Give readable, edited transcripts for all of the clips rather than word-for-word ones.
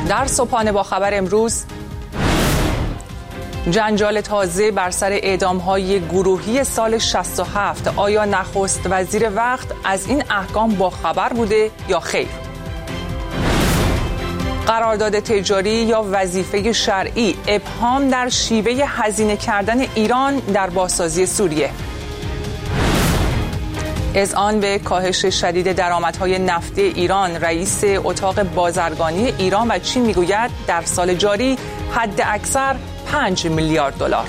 در صبحانه با خبر امروز، جنجال تازه بر سر اعدام‌های گروهی سال 67. آیا نخست وزیر وقت از این احکام با خبر بوده یا خیر؟ قرارداد تجاری یا وظیفه شرعی، ابهام در شیوه هزینه کردن ایران در بازسازی سوریه. اذعان به کاهش شدید درآمدهای نفتی ایران، رئیس اتاق بازرگانی ایران و چین میگوید در سال جاری حد اکثر 5 میلیارد دلار.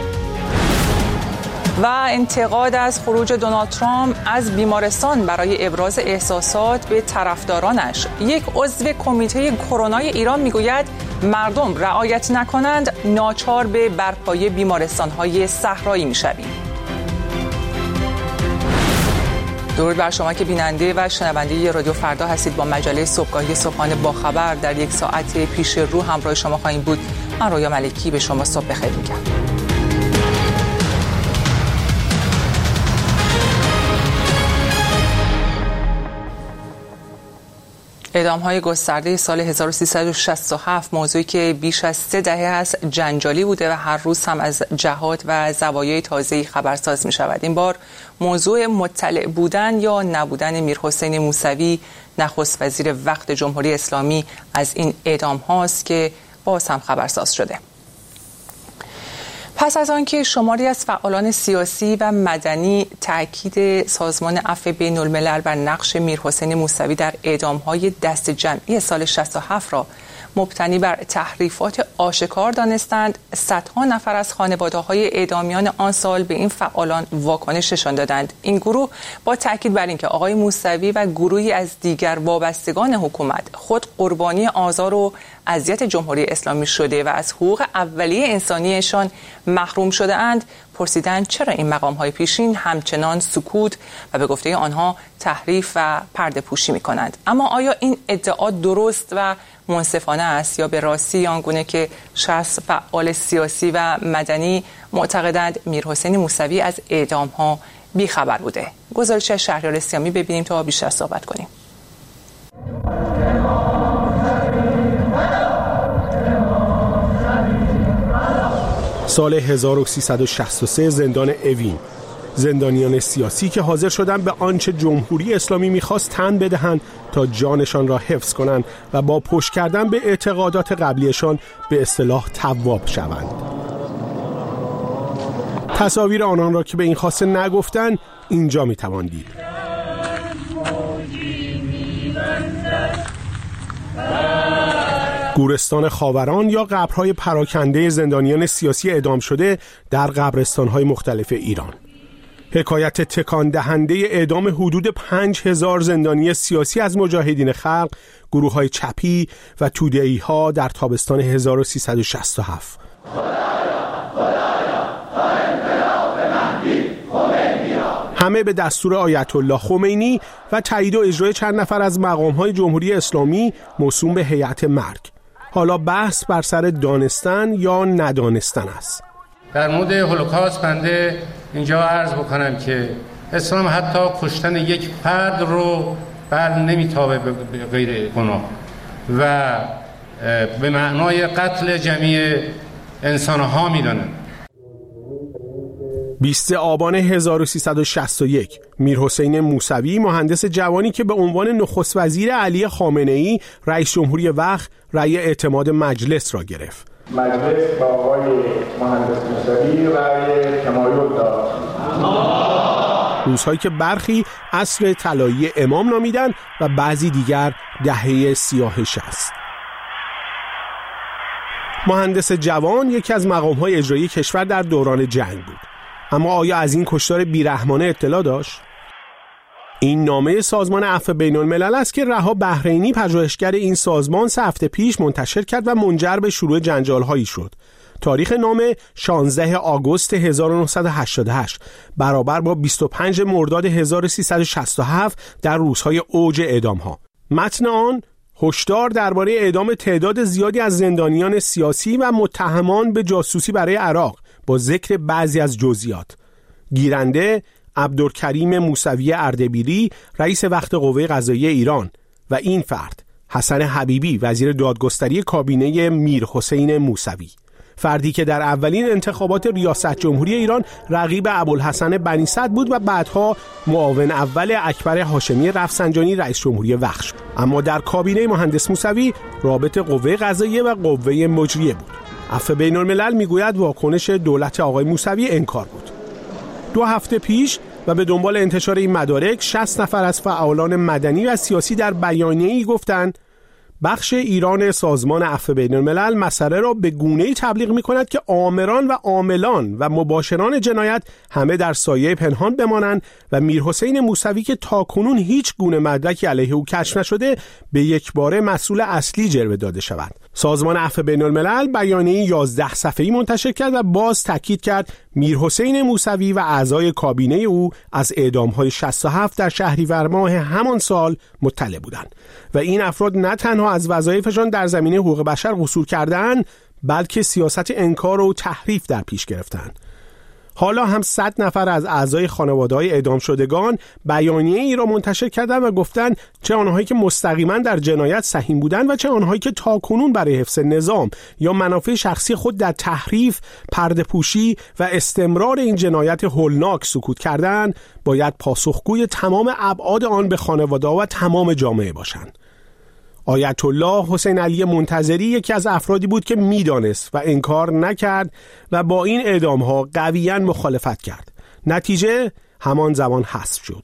و انتقاد از خروج دونالد ترامپ از بیمارستان برای ابراز احساسات به طرفدارانش. یک عضو کمیته کرونا ایران میگوید مردم رعایت نکنند ناچار به برپایی بیمارستان‌های صحرایی میشویم. درود بر شما که بیننده و شنونده رادیو فردا هستید. با مجله صبحگاهی صبحانه با خبر در یک ساعت پیش رو همراه شما خواهیم بود. من رویا ملکی به شما صبح بخیر میگم. اعدام‌های گسترده سال 1367 موضوعی که بیش از 3 دهه است جنجالی بوده و هر روز هم از جهات و زوایای تازه‌ای خبرساز می‌شود. این بار موضوع مطلع بودن یا نبودن میرحسین موسوی، نخست وزیر وقت جمهوری اسلامی، از این اعدام‌هاست که باز هم خبرساز شده. پس از آنکه شماری از فعالان سیاسی و مدنی تأکید سازمان عفو بین‌الملل بر نقش میرحسین موسوی در اعدام‌های دست جمعی سال 67 را مبتنی بر تحریفات آشکار دانستند، صدها نفر از خانواده‌های اعدامیان آن سال به این فعالان واکنش نشان دادند. این گروه با تأکید بر اینکه آقای موسوی و گروهی از دیگر وابستگان حکومت خود قربانی آزار و اذیت جمهوری اسلامی شده و از حقوق اولیه انسانیشان محروم شده اند، پرسیدند چرا این مقام‌های پیشین همچنان سکوت و به گفته آنها تحریف و پرده پوشی می‌کنند. اما آیا این ادعا درست و منصفانه است یا به راستی آنگونه که 60 فعال سیاسی و مدنی معتقدند میرحسین موسوی از اعدام‌ها بیخبر بوده؟ گزارش شهریار سیامی ببینیم تا بیشتر صحبت کنیم. سال 1363 زندان اوین، زندانیان سیاسی که حاضر شدند به آنچه جمهوری اسلامی می‌خواست تن بدهند تا جانشان را حفظ کنند و با پشت کردن به اعتقادات قبلیشان به اصطلاح تواب شوند. تصاویر آنان را که به این خواسته نگفتند اینجا می‌توان دید. گورستان خاوران یا قبرهای پراکنده زندانیان سیاسی اعدام شده در قبرستان‌های مختلف ایران. حکایت تکان دهنده اعدام حدود 5000 زندانی سیاسی از مجاهدین خلق، گروه‌های چپی و توده‌ای‌ها در تابستان 1367. همه به دستور آیت الله خمینی و تایید و اجرای چند نفر از مقام‌های جمهوری اسلامی موسوم به هیئت مرگ. حالا بحث بر سر دانستن یا ندانستن است. در مورد هولوکاست بنده اینجا عرض بکنم که اسلام حتی کشتن یک فرد رو بر نمیتابه به غیر گناه و به معنای قتل جمعی انسانها میدونه. 20 آبان 1361 میرحسین موسوی، مهندس جوانی که به عنوان نخست وزیر علی خامنه‌ای رئیس جمهوری وقت رأی اعتماد مجلس را گرفت. مجلس با آقای مهندس موسوی رأی تمایل داد. روزهایی که برخی عصر طلایی امام نامیدن و بعضی دیگر دهه سیاه 60. مهندس جوان یکی از مقام‌های اجرایی کشور در دوران جنگ بود. اما آیا از این کشتار بیرحمانه اطلاع داشت؟ این نامه سازمان عفو بین‌الملل است که رها بحرینی، پژوهشگر این سازمان، 3 هفته پیش منتشر کرد و منجر به شروع جنجال‌هایی شد. تاریخ نامه 16 آگوست 1988 برابر با 25 مرداد 1367 در روزهای اوج اعدام‌ها. متن آن هشدار درباره اعدام تعداد زیادی از زندانیان سیاسی و متهمان به جاسوسی برای عراق با ذکر بعضی از جزئیات. گیرنده عبدالکریم موسوی اردبیلی، رئیس وقت قوه قضاییه ایران، و این فرد حسن حبیبی وزیر دادگستری کابینه میرحسین موسوی، فردی که در اولین انتخابات ریاست جمهوری ایران رقیب ابوالحسن بنی صدر بود و بعدها معاون اول اکبر هاشمی رفسنجانی رئیس جمهوری وقت شد. اما در کابینه مهندس موسوی رابط قوه قضاییه و قوه مجریه بود. عفو بین الملل میگوید واکنش دولت آقای موسوی انکار بود. 2 هفته پیش و به دنبال انتشار این مدارک 60 نفر از فعالان مدنی و سیاسی در بیانیه‌ای گفتند بخش ایران سازمان عفو بین الملل مسئله را به گونه‌ای تبلیغ می‌کند که آمران و عاملان و مباشران جنایت همه در سایه پنهان بمانند و میرحسین موسوی که تاکنون هیچ گونه مدرکی علیه او کشف نشده به یک باره مسئول اصلی جلوه داده شود. سازمان عفو بین الملل بیانیه 11 صفحه‌ای منتشر کرد و باز تاکید کرد میرحسین موسوی و اعضای کابینه او از اعدام‌های 67 در شهریور ماه همان سال مطلع بودند و این افراد نه تنها از وظایفشان در زمینه حقوق بشر قصور کردند بلکه سیاست انکار و تحریف در پیش گرفتند. حالا هم 100 نفر از اعضای خانواده‌های اعدام شدگان بیانیه ای را منتشر کردند و گفتند چه آنهایی که مستقیما در جنایت سهیم بودند و چه آنهایی که تاکنون برای حفظ نظام یا منافع شخصی خود در تحریف، پرده‌پوشی و استمرار این جنایت هولناک سکوت کردند باید پاسخگوی تمام ابعاد آن به خانواده‌ها و تمام جامعه باشند. آیت الله حسین علی منتظری یکی از افرادی بود که میدانست و انکار نکرد و با این اعدام‌ها قویاً مخالفت کرد. نتیجه همان زمان حذف شد.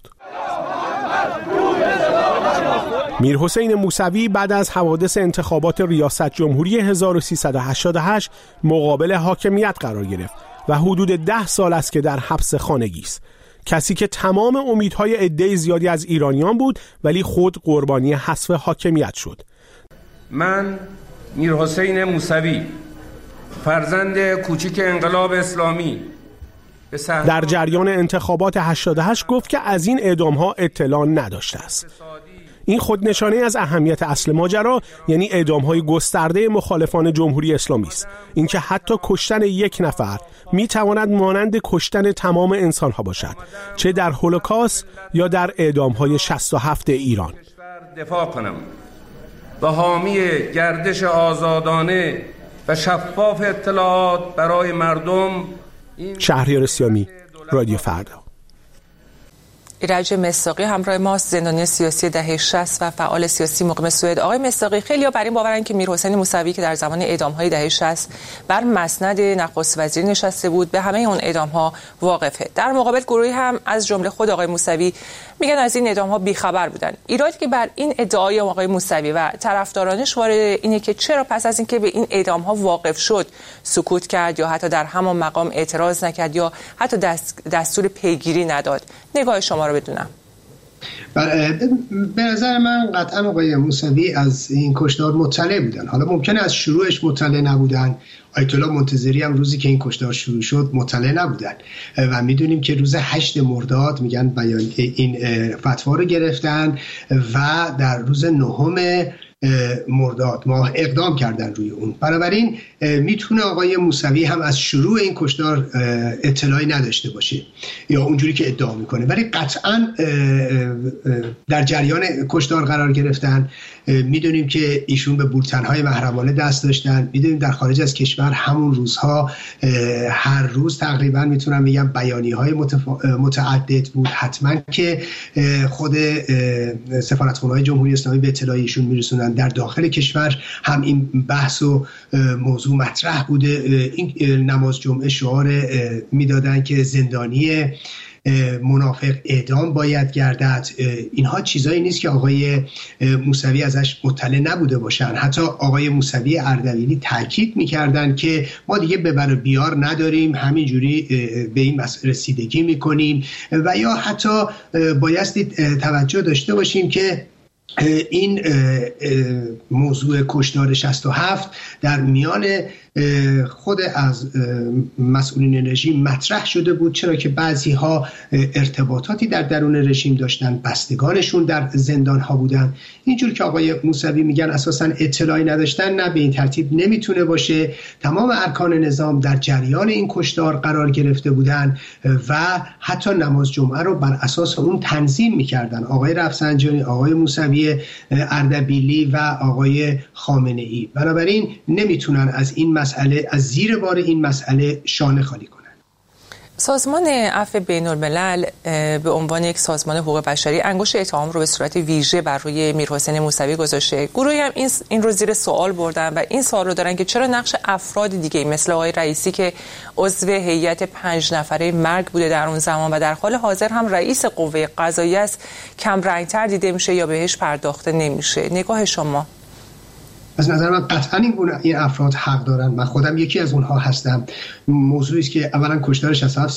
میرحسین موسوی بعد از حوادث انتخابات ریاست جمهوری 1388 مقابل حاکمیت قرار گرفت و حدود 10 سال است که در حبس خانگی است. کسی که تمام امیدهای عده زیادی از ایرانیان بود ولی خود قربانی حذف حاکمیت شد. من میرحسین موسوی فرزند کوچیک انقلاب اسلامی در جریان انتخابات 88 گفت که از این اعدام‌ها اطلاع نداشته است. این خودنشانه از اهمیت اصل ماجرا یعنی اعدام‌های گسترده مخالفان جمهوری اسلامی است. اینکه حتی کشتن یک نفر می‌تواند مانند کشتن تمام انسان‌ها باشد، چه در هولوکاست یا در اعدام‌های 67 ایران. دفاع کنم و حامی گردش آزادانه و شفاف اطلاعات برای مردم. شهریار سیامی، رادیو فردا. ایرج مصداقی همراه ماست، زندانی سیاسی دهه 60 و فعال سیاسی مقیم سوئد. آقای مصداقی، خیلی‌ها بر این باورن که میرحسین موسوی که در زمان اعدام‌های دهه 60 بر مسند نخست وزیری نشسته بود به همه اون اعدام‌ها واقفه. در مقابل گروهی هم از جمله خود آقای موسوی میگن از این اعدام‌ها بیخبر بودن. ایرادی که بر این ادعای آقای موسوی و طرفدارانش وارد اینه که چرا پس از اینکه به این اعدام‌ها واقف شد سکوت کرد یا حتی در همان مقام اعتراض نکرد یا حتی دستور پیگیری نداد. نگاه شما رو بدونم. به نظر من قطعا آقای موسوی از این کشتار مطلع بودن. حالا ممکنه از شروعش مطلع نبودن. آیت الله منتظری هم روزی که این کشتار شروع شد مطلع نبودن و میدونیم که روز 8 مرداد میگن این فتوا رو گرفتن و در روز 9 مرداد ماه اقدام کردن روی اون. بنابراین میتونه آقای موسوی هم از شروع این کشتار اطلاعی نداشته باشه یا اونجوری که ادعا میکنه، ولی قطعا در جریان کشتار قرار گرفتن. میدونیم که ایشون به بولتن‌های محرمانه دست داشتن. میدونیم در خارج از کشور همون روزها هر روز تقریبا میتونم بگم بیانیه‌های متعدد بود. حتما که خود سفارتخانه‌های جمهوری اسلامی به اطلاع ایشون میرسونن. در داخل کشور هم این بحث و موضوع مطرح بوده. این نماز جمعه شعار میدادن که زندانی منافق اعدام باید گردد. اینها چیزایی نیست که آقای موسوی ازش مطلع نبوده باشن. حتی آقای موسوی اردبیلی تاکید میکردن که ما دیگه ببر و بیار نداریم، همینجوری به این مسئله رسیدگی میکنیم و یا حتی بایستی توجه داشته باشیم که این موضوع کشتار 67 در میان خود از مسئولین رژیم مطرح شده بود، چرا که بعضی ها ارتباطاتی در درون رژیم داشتن، بستگانشون در زندان ها بودن. اینجور که آقای موسوی میگن اساساً اطلاعی نداشتن، نه به این ترتیب نمیتونه باشه. تمام ارکان نظام در جریان این کشتار قرار گرفته بودن و حتی نماز جمعه رو بر اساس اون تنظیم میکردن. آقای رفسنجانی، آقای موسوی اردبیلی و آقای خامنه‌ای. بنابراین نمیتونن از این مسئله، از زیر بار این مسئله شانه خالی کنن. سازمان عفو بین‌الملل به عنوان یک سازمان حقوق بشری انگشت اتهام رو به صورت ویژه بر روی میرحسین موسوی گذاشته. گروهی هم این رو زیر سوال بردن و این سوال رو دارن که چرا نقش افراد دیگه مثل آقای رئیسی که عضو هیئت 5 نفره مرگ بوده در اون زمان و در حال حاضر هم رئیس قوه قضاییه است کم رنگ‌تر دیده میشه یا بهش پرداخته نمیشه؟ نگاه شما؟ از نظر من قطعا این افراد حق دارن. من خودم یکی از اونها هستم. موضوعی است که اولا کشتار 67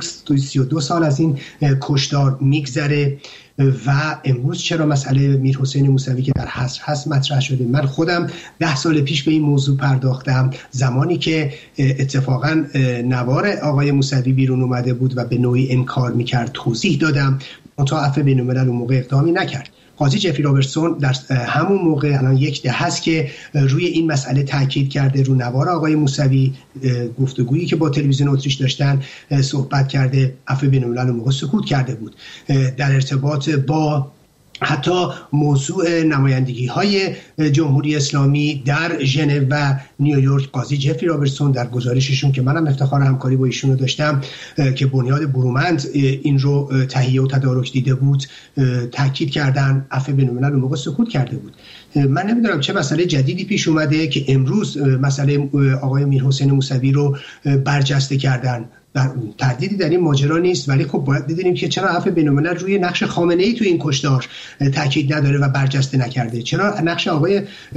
32 سال از این کشتار میگذره و امروز چرا مسئله میرحسین موسوی که در حصر هست مطرح شده. من خودم 10 سال پیش به این موضوع پرداختم، زمانی که اتفاقا نوار آقای موسوی بیرون اومده بود و به نوعی انکار میکرد توضیح دادم. منتها عفو بین‌الملل اون موقع اقدامی نکرد. قاضی جفری رابرتسون در همون موقع، الان 1 دهه هست که روی این مسئله تاکید کرده، رو نوار آقای موسوی گفتگویی که با تلویزیون اتریش داشتن صحبت کرده. عفو بین‌الملل اون موقع سکوت کرده بود. در ارتباط با حتی موضوع نمایندگی‌های جمهوری اسلامی در ژنو و نیویورک، قاضی جفری رابرتسون در گزارششون که منم افتخار همکاری با ایشون رو داشتم که بنیاد برومند این رو تهیه و تدارک دیده بود، تاکید کردن. عفو بین‌الملل اون موقع سکوت کرده بود. من نمیدونم چه مسئله جدیدی پیش اومده که امروز مسئله آقای میرحسین موسوی رو برجسته کردن. تردیدی در این ماجرا نیست، ولی خب باید بدونیم که چرا عفو بین‌الملل روی نقش خامنه‌ای تو این کشتار تاکید نداره و برجسته نکرده. چرا نقش آقای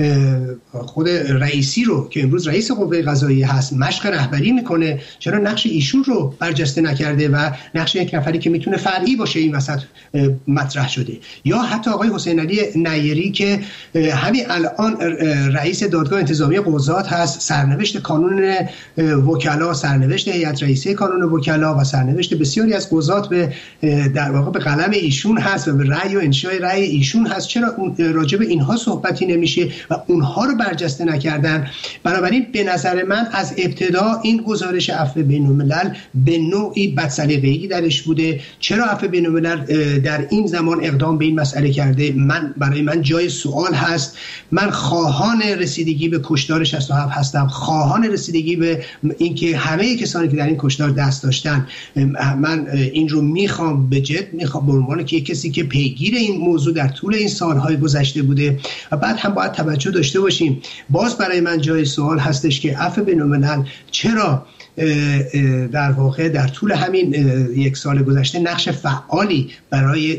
خود رئیسی رو که امروز رئیس قوه قضاییه هست مشق رهبری میکنه، چرا نقش ایشون رو برجسته نکرده و نقش یک نفری که میتونه فرعی باشه این وسط مطرح شده. یا حتی آقای حسین علی نیری که همین الان رئیس دادگاه انتظامی قضات هست، سرنوشت کانون وکلا، سرنوشت هیئت رئیسه قانون وکلا و سرنوشت بسیاری از قضات به در واقع به قلم ایشون هست و به رأی و انشای رأی ایشون هست. چرا راجع به اینها صحبتی نمیشه و اونها رو برجسته نکردن؟ بنابراین به نظر من از ابتدا این گزارش عفو بین‌الملل به نوعی بدسلیقه‌ای درش بوده. چرا عفو بین‌الملل در این زمان اقدام به این مسئله کرده؟ برای من جای سوال هست. من خواهان رسیدگی به کشتار 67 هستم، خواهان رسیدگی به اینکه همه کسانی که در این کشتار دست داشتن، من این رو میخوام به جد، میخوام به عنوان که کسی که پیگیر این موضوع در طول این سالهای گذشته بوده. و بعد هم باید توجه داشته باشیم، باز برای من جای سوال هستش که عفو بین‌الملل چرا در واقع در طول همین 1 سال گذشته نقش فعالی برای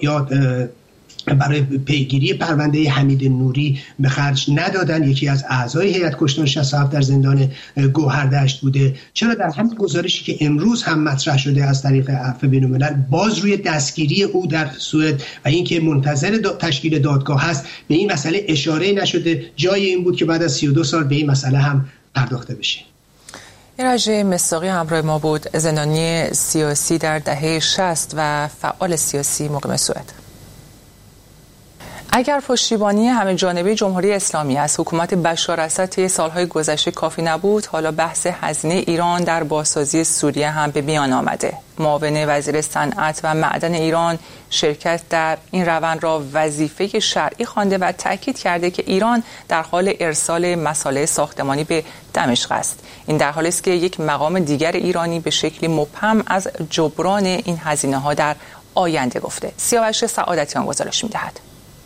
برای پیگیری پرونده حمید نوری به خرج ندادن. یکی از اعضای هیئت کشتار 67 در زندان گوهردشت بوده. چرا در همین گزارشی که امروز هم مطرح شده از طریق عفو بین‌الملل باز روی دستگیری او در سوئد و اینکه منتظر تشکیل دادگاه هست به این مسئله اشاره نشده؟ جای این بود که بعد از 32 سال به این مسئله هم پرداخته بشه. ایرج مصداقی همراه ما بود، زندانی سیاسی در دهه 60 و فعال سیاسی مقیم سوئد. اگر پشتیبانی همه جانبه جمهوری اسلامی از حکومت بشار اسد طی سالهای گذشته کافی نبود، حالا بحث هزینه ایران در بازسازی سوریه هم به میان آمده. معاون وزیر صنعت و معدن ایران شرکت در این روند را وظیفه شرعی خوانده و تاکید کرده که ایران در حال ارسال مصالح ساختمانی به دمشق است. این در حالی است که یک مقام دیگر ایرانی به شکلی مبهم از جبران این هزینه‌ها در آینده گفته. سیاوش سعادتیان گزارش می‌دهد.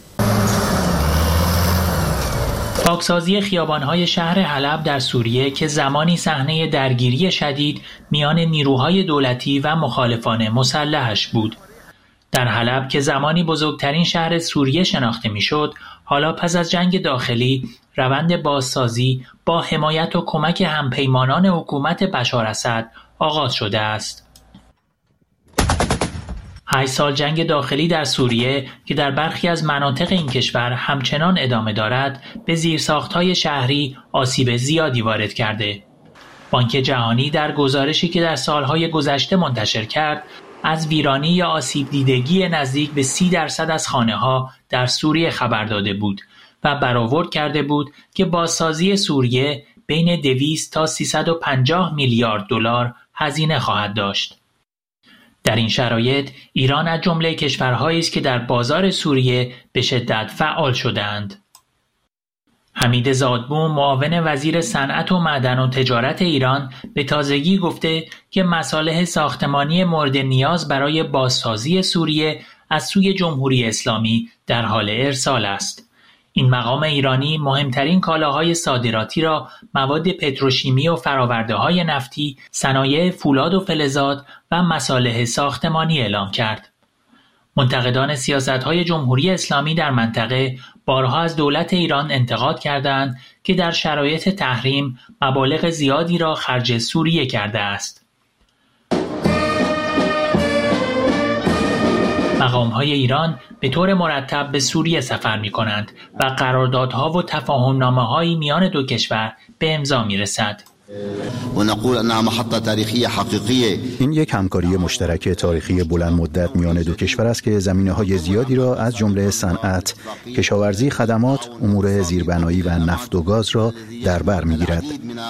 پاکسازی خیابان‌های شهر حلب در سوریه که زمانی صحنه درگیری شدید میان نیروهای دولتی و مخالفان مسلحش بود. در حلب که زمانی بزرگترین شهر سوریه شناخته میشد، حالا پس از جنگ داخلی روند بازسازی با حمایت و کمک همپیمانان حکومت بشار اسد آغاز شده است. 8 سال جنگ داخلی در سوریه که در برخی از مناطق این کشور همچنان ادامه دارد، به زیرساخت‌های شهری آسیب زیادی وارد کرده. بانک جهانی در گزارشی که در سالهای گذشته منتشر کرد، از ویرانی یا آسیب دیدگی نزدیک به 30% از خانه‌ها در سوریه خبر داده بود و برآورد کرده بود که بازسازی سوریه بین 200 تا 350 میلیارد دلار هزینه خواهد داشت. در این شرایط ایران از جمله کشورهایی است که در بازار سوریه به شدت فعال شده‌اند. حمید زادبوم معاون وزیر صنعت و معدن و تجارت ایران به تازگی گفته که مصالح ساختمانی مورد نیاز برای بازسازی سوریه از سوی جمهوری اسلامی در حال ارسال است. این مقام ایرانی مهمترین کالاهای صادراتی را مواد پتروشیمی و فرآورده‌های نفتی، صنایع فولاد و فلزات و مصالح ساختمانی اعلام کرد. منتقدان سیاست‌های جمهوری اسلامی در منطقه بارها از دولت ایران انتقاد کردند که در شرایط تحریم مبالغ زیادی را خرج سوریه کرده است. مقام‌های ایران به طور مرتب به سوریه سفر می‌کنند و قراردادها و تفاهم‌نامه‌هایی میان دو کشور به امضا می‌رسد. این یک همکاری مشترک تاریخی بلند مدت میان دو کشور است که زمینه‌های زیادی را از جمله صنعت، کشاورزی، خدمات، امور زیربنایی و نفت و گاز را در بر می‌گیرد.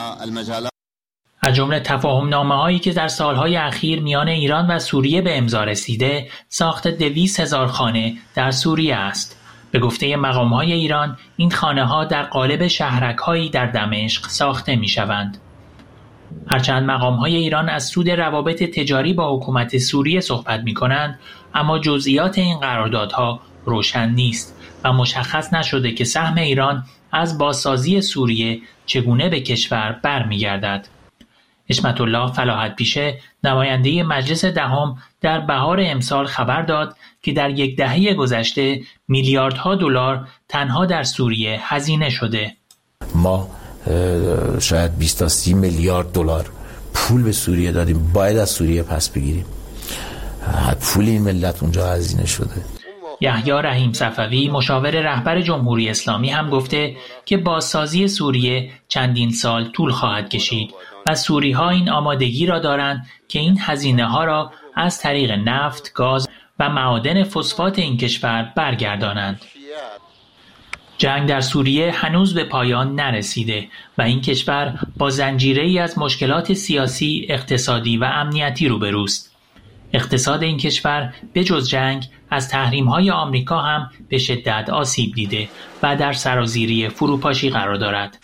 از جمله تفاهم‌نامه‌هایی که در سالهای اخیر میان ایران و سوریه به امضا رسیده، ساخت 200,000 خانه در سوریه است. به گفته مقام‌های ایران، این خانه‌ها در قالب شهرک‌هایی در دمشق ساخته می‌شوند. هرچند مقام‌های ایران از سود روابط تجاری با حکومت سوریه صحبت می‌کنند، اما جزئیات این قراردادها روشن نیست و مشخص نشده که سهم ایران از بازسازی سوریه چگونه به کشور برمیگردد. حشمت الله فلاحت پیشه، نماینده مجلس دهم، در بهار امسال خبر داد که در یک دهه گذشته میلیاردها دلار تنها در سوریه هزینه شده. ما شاید 20 تا 30 میلیارد دلار پول به سوریه دادیم، باید از سوریه پس بگیریم. پول این ملت اونجا هزینه شده. یحیی رحیم صفوی، مشاور رهبر جمهوری اسلامی، هم گفته که بازسازی سوریه چندین سال طول خواهد کشید و سوری‌ها این آمادگی را دارند که این هزینه‌ها را از طریق نفت، گاز و معادن فسفات این کشور برگردانند. جنگ در سوریه هنوز به پایان نرسیده و این کشور با زنجیره‌ای از مشکلات سیاسی، اقتصادی و امنیتی روبروست. اقتصاد این کشور به جز جنگ از تحریم‌های آمریکا هم به شدت آسیب دیده و در سرازیری فروپاشی قرار دارد.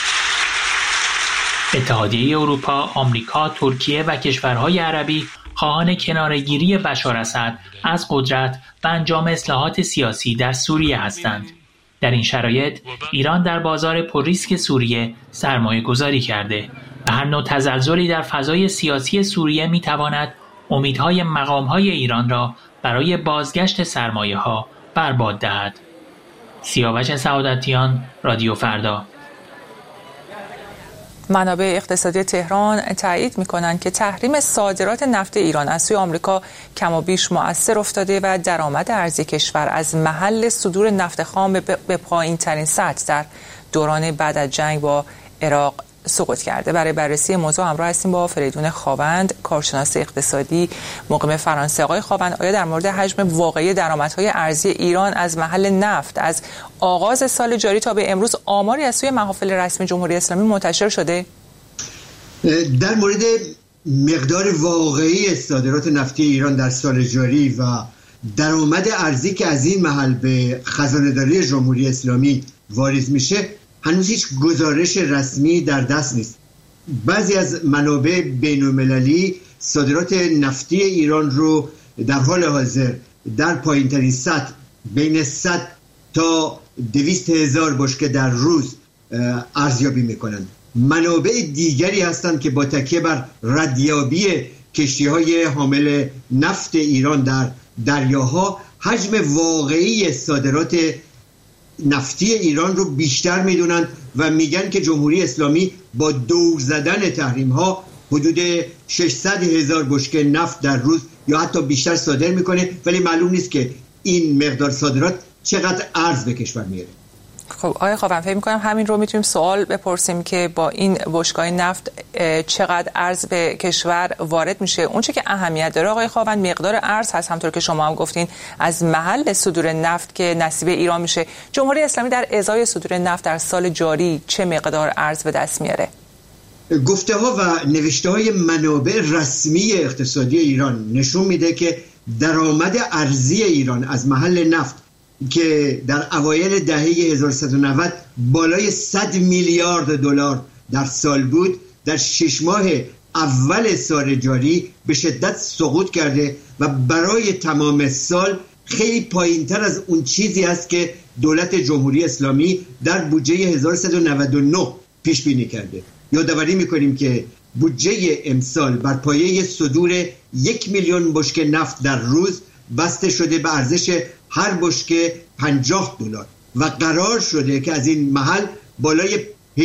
اتحادیه اروپا، آمریکا، ترکیه و کشورهای عربی خواهان کناره‌گیری بشار اسد از قدرت و انجام اصلاحات سیاسی در سوریه هستند. در این شرایط ایران در بازار پرریسک سوریه سرمایه گذاری کرده و هر نوع تزلزلی در فضای سیاسی سوریه میتواند امیدهای مقامهای ایران را برای بازگشت سرمایه‌ها برباد دهد. سیاوش سعادتیان، رادیو فردا. منابع اقتصادی تهران تایید می‌کنند که تحریم صادرات نفت ایران از سوی آمریکا کم و بیش مؤثر افتاده و درآمد ارزی کشور از محل صدور نفت خام به پایین‌ترین سطح در دوران بعد از جنگ با عراق سقوط کرده. برای بررسی موضوع همراه هستیم با فریدون خاوند، کارشناس اقتصادی مقیم فرانسه. آقای خاوند، آیا در مورد حجم واقعی درآمدهای ارزی ایران از محل نفت از آغاز سال جاری تا به امروز آماری از سوی محافل رسمی جمهوری اسلامی منتشر شده؟ در مورد مقدار واقعی صادرات نفتی ایران در سال جاری و درآمد ارزی که از این محل به خزانه‌داری جمهوری اسلامی واریز میشه هنوز هیچ گزارش رسمی در دست نیست. بعضی از منابع بین‌المللی صادرات نفتی ایران رو در حال حاضر در پایین‌ترین سطح بین 100 تا 200,000 بشکه در روز ارزیابی میکنند. منابع دیگری هستند که با تکیه بر ردیابی کشتی‌های حامل نفت ایران در دریاها حجم واقعی صادرات نفتی ایران رو بیشتر میدونن و میگن که جمهوری اسلامی با دور زدن تحریم ها حدود 600,000 بشکه نفت در روز یا حتی بیشتر صادر میکنه، ولی معلوم نیست که این مقدار صادرات چقدر ارز به کشور میاره. خب آقای خاوند، فکر می‌کنم همین رو میتونیم سوال بپرسیم که با این بشکه‌های نفت چقدر ارز به کشور وارد میشه. اونچه که اهمیت داره آقای خاوند مقدار ارز هست، همونطور که شما هم گفتین از محل صدور نفت که نصیب ایران میشه. جمهوری اسلامی در ازای صدور نفت در سال جاری چه مقدار ارز به دست میاره؟ گفته ها و نوشته های منابع رسمی اقتصادی ایران نشون میده که درآمد ارزی ایران از محل نفت که در اوایل دهه 1190 بالای 100 میلیارد دلار در سال بود، در 6 ماه اول سال جاری به شدت سقوط کرده و برای تمام سال خیلی پایینتر از اون چیزی است که دولت جمهوری اسلامی در بودجه 1199 پیش بینی کرده. یادآوری میکنیم که بودجه امسال بر پایه صدور 1 میلیون بشکه نفت در روز بسته شده به ارزش هر بشکه $50 و قرار شده که از این محل بالای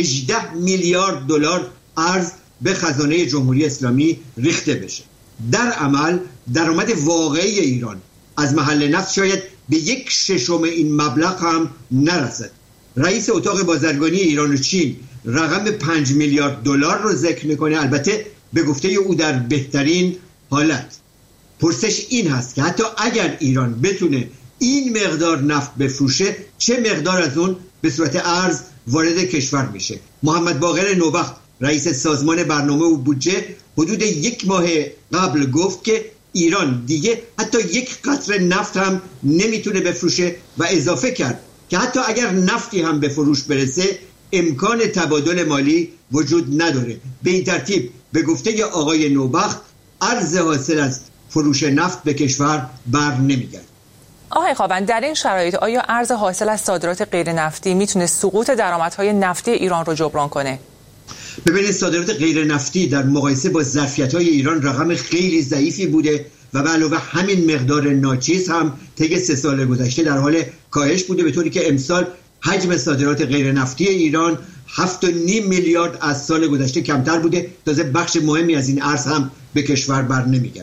18 میلیارد دلار ارز به خزانه جمهوری اسلامی ریخته بشه. در عمل درآمد واقعی ایران از محل نفت شاید به 1/6 این مبلغ هم نرسد. رئیس اتاق بازرگانی ایران و چین رقم 5 میلیارد دلار رو ذکر میکنه، البته به گفته او در بهترین حالت. پرسش این هست که حتی اگر ایران بتونه این مقدار نفت بفروشه، چه مقدار از اون به صورت ارز وارد کشور میشه؟ محمد باقر نوبخت رئیس سازمان برنامه و بودجه حدود 1 ماه قبل گفت که ایران دیگه حتی 1 قطره نفت هم نمیتونه بفروشه و اضافه کرد که حتی اگر نفتی هم به فروش برسه امکان تبادل مالی وجود نداره. به این ترتیب به گفته آقای نوبخت ارز حاصل از فروش نفت به کشور بر نمیگرد. آقای خاوند، در این شرایط آیا ارز حاصل از صادرات غیر نفتی میتونه سقوط درآمدهای نفتی ایران رو جبران کنه؟ ببینید، صادرات غیر نفتی در مقایسه با ظرفیت‌های ایران رقم خیلی ضعیفی بوده و به علاوه همین مقدار ناچیز هم طی 3 سال گذشته در حال کاهش بوده، به طوری که امسال حجم صادرات غیر نفتی ایران 7.5 میلیارد از سال گذشته کمتر بوده. تازه بخش مهمی از این ارز هم به کشور بر نمیگرده.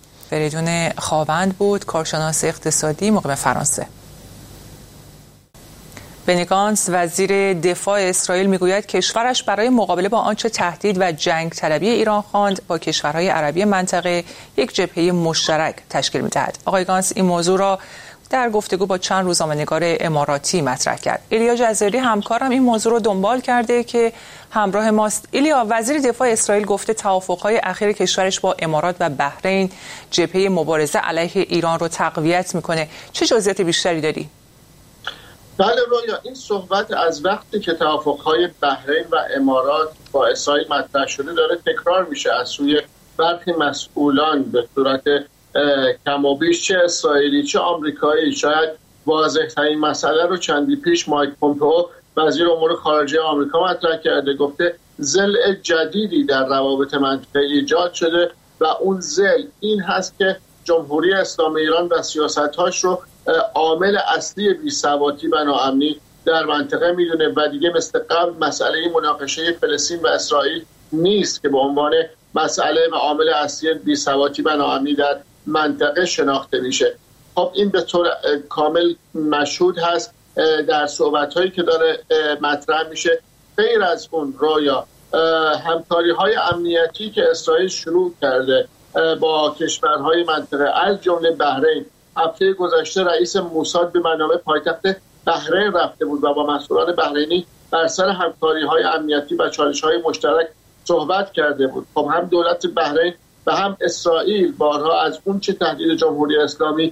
فریدون خاوند بود، کارشناس اقتصادی مقیم فرانسه. بنی گانتز وزیر دفاع اسرائیل میگوید کشورش برای مقابله با آنچه تهدید و جنگ طلبی ایران خواند با کشورهای عربی منطقه یک جبهه مشترک تشکیل می‌دهد. آقای گانتز این موضوع را در گفتگو با چند روزنامه‌نگار اماراتی مطرح کرد. ایلیا جزیری همکارم این موضوع رو دنبال کرده که همراه ماست. ایلیا، وزیر دفاع اسرائیل گفته توافق‌های اخیر کشورش با امارات و بحرین جبهه مبارزه علیه ایران رو تقویت می‌کنه. چه جزئیات بیشتری داری؟ بله رویا، این صحبت از وقتی که توافق‌های بحرین و امارات با اسرائیل مطرح شده داره تکرار میشه از سوی برخی مسئولان به صورت کم و بیش چه اسرائیلی چه آمریکایی. شاید واضح‌ترین مسئله رو چندی پیش مایک پومپئو وزیر امور خارجه آمریکا مطرح کرده. گفته ضلع جدیدی در روابط منطقه ایجاد شده و اون ضلع این هست که جمهوری اسلامی ایران و سیاست‌هاش رو عامل اصلی بی‌ثباتی و ناامنی در منطقه میدونه و دیگه مثل قبل مسئله مناقشه فلسطین و اسرائیل نیست که به عنوان مسئله و عامل اصلی بی‌ثباتی و ناامنی در منطقه شناخته میشه. خب این به طور کامل مشهود هست در صحبت‌هایی که داره مطرح میشه. غیر از اون رویا، همکاری‌های امنیتی که اسرائیل شروع کرده با کشورهای منطقه از جمله بحرین. هفته گذشته رئیس موساد به منابع پایتخت بحرین رفته بود و با مسئولان بحرینی بر سر همکاری‌های امنیتی و چالش‌های مشترک صحبت کرده بود. خب هم دولت بحرین و هم اسرائیل بارها از اون چه تهدید جمهوری اسلامی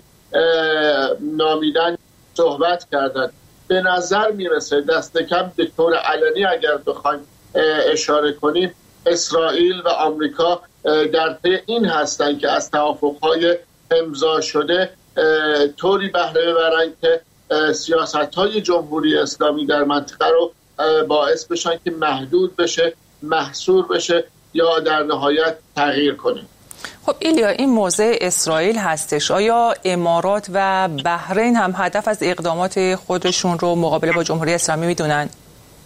نامیدن صحبت کردند. به نظر میرسه دست کم به طور علنی اگر بخوایم اشاره کنیم اسرائیل و آمریکا در پی این هستند که از توافق‌های امضا شده طوری بهره ببرن که سیاست‌های جمهوری اسلامی در منطقه رو باعث بشن که محدود بشه، محصور بشه یا در نهایت تغییر کنه. خب ایلیا، این موضع اسرائیل هستش. آیا امارات و بحرین هم هدف از اقدامات خودشون رو مقابله با جمهوری اسلامی میدونن؟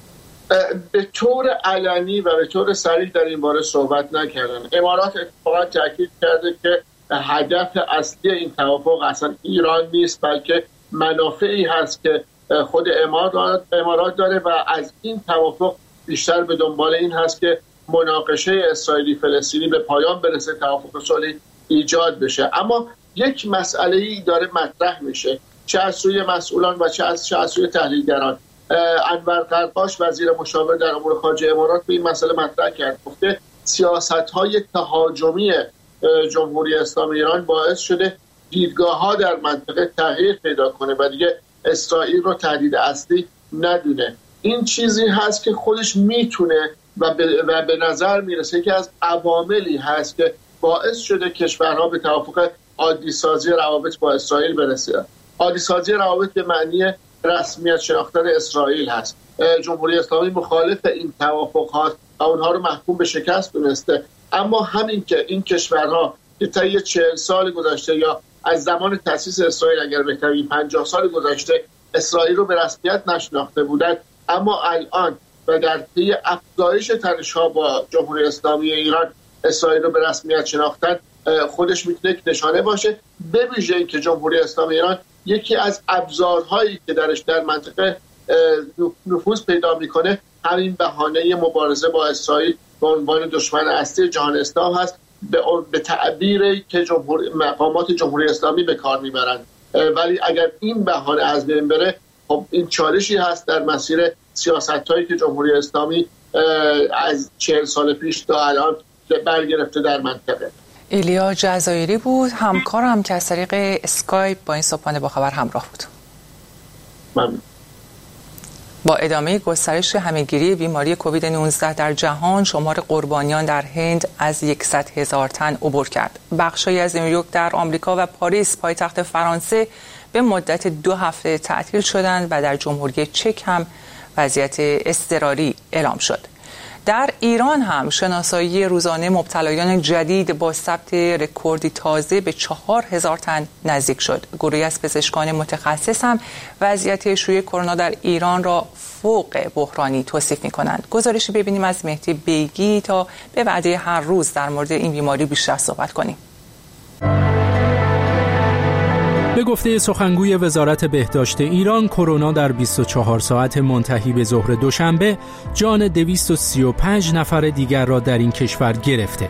به طور علنی و به طور صریح در این باره صحبت نکردن. امارات اتفاقا تاکید کرده که هدف اصلی این توافق اصلا ایران نیست، بلکه منافعی هست که خود امارات داره و از این توافق بیشتر به دنبال این هست که مناقشه اسرائیلی فلسطینی به پایان برسه، توافق صلحی ایجاد بشه. اما یک مسئله‌ای داره مطرح میشه، چه از سوی مسئولان و چه از سوی تحلیلگران. انور قرقاش وزیر مشاور در امور خارجه امارات به این مسئله مطرح کرد، گفته سیاست‌های تهاجمی جمهوری اسلامی ایران باعث شده دیدگاه‌ها در منطقه تغییر پیدا کنه و دیگه اسرائیل رو تهدید اصلی ندونه. این چیزی هست که خودش میتونه و به نظر میرسه که از عواملی هست که باعث شده کشورها به توافق عادی سازی روابط با اسرائیل برسه. عادی سازی روابط به معنی رسمیت شناختن اسرائیل هست. جمهوری اسلامی مخالف این توافقات و اونها رو محکوم به شکست دونسته، اما همین که این کشورها که طی 40 سال گذشته یا از زمان تأسیس اسرائیل اگر بهتر 50 سال گذشته اسرائیل رو به رسمیت نشناخته بودند، اما الان و در طی افزایش تنش‌ها با جمهوری اسلامی ایران اسرائیل رو به رسمیت شناختن، خودش میتونه یک نشانه باشه، به ویژه اینکه جمهوری اسلامی ایران یکی از ابزارهایی که در منطقه نفوذ پیدا میکنه همین بهانه مبارزه با اسرائیل به عنوان دشمن اصلی جهان اسلام هست، به تعبیری که مقامات جمهوری اسلامی به کار میبرند. ولی اگر این بهانه از بین بره، خب این چالشی هست در مسیر سیاست‌هایی که جمهوری اسلامی از 40 سال پیش تا الان برگرفته در منطقه. ایلیا جزایری بود، همکارم که از طریق اسکایپ با این صبحانه با خبر همراه بود. ممنون. با ادامه گسترش همه‌گیری بیماری کووید 19 در جهان، شمار قربانیان در هند از 100,000 تن عبور کرد. بخشی از نیویورک در آمریکا و پاریس پایتخت فرانسه به مدت 2 هفته تعطیل شدند و در جمهوری چک هم وضعیت اضطراری اعلام شد. در ایران هم شناسایی روزانه مبتلایان جدید با ثبت رکوردی تازه به 4,000 تن نزدیک شد. گروهی از پزشکان متخصص هم وضعیت شیوع کرونا در ایران را فوق بحرانی توصیف می‌کنند. گزارشی ببینیم از مهدی بیگی تا به وعده هر روز در مورد این بیماری بیشتر صحبت کنیم. به گفته سخنگوی وزارت بهداشت ایران، کرونا در 24 ساعت منتهی به ظهر دوشنبه جان 235 نفر دیگر را در این کشور گرفته.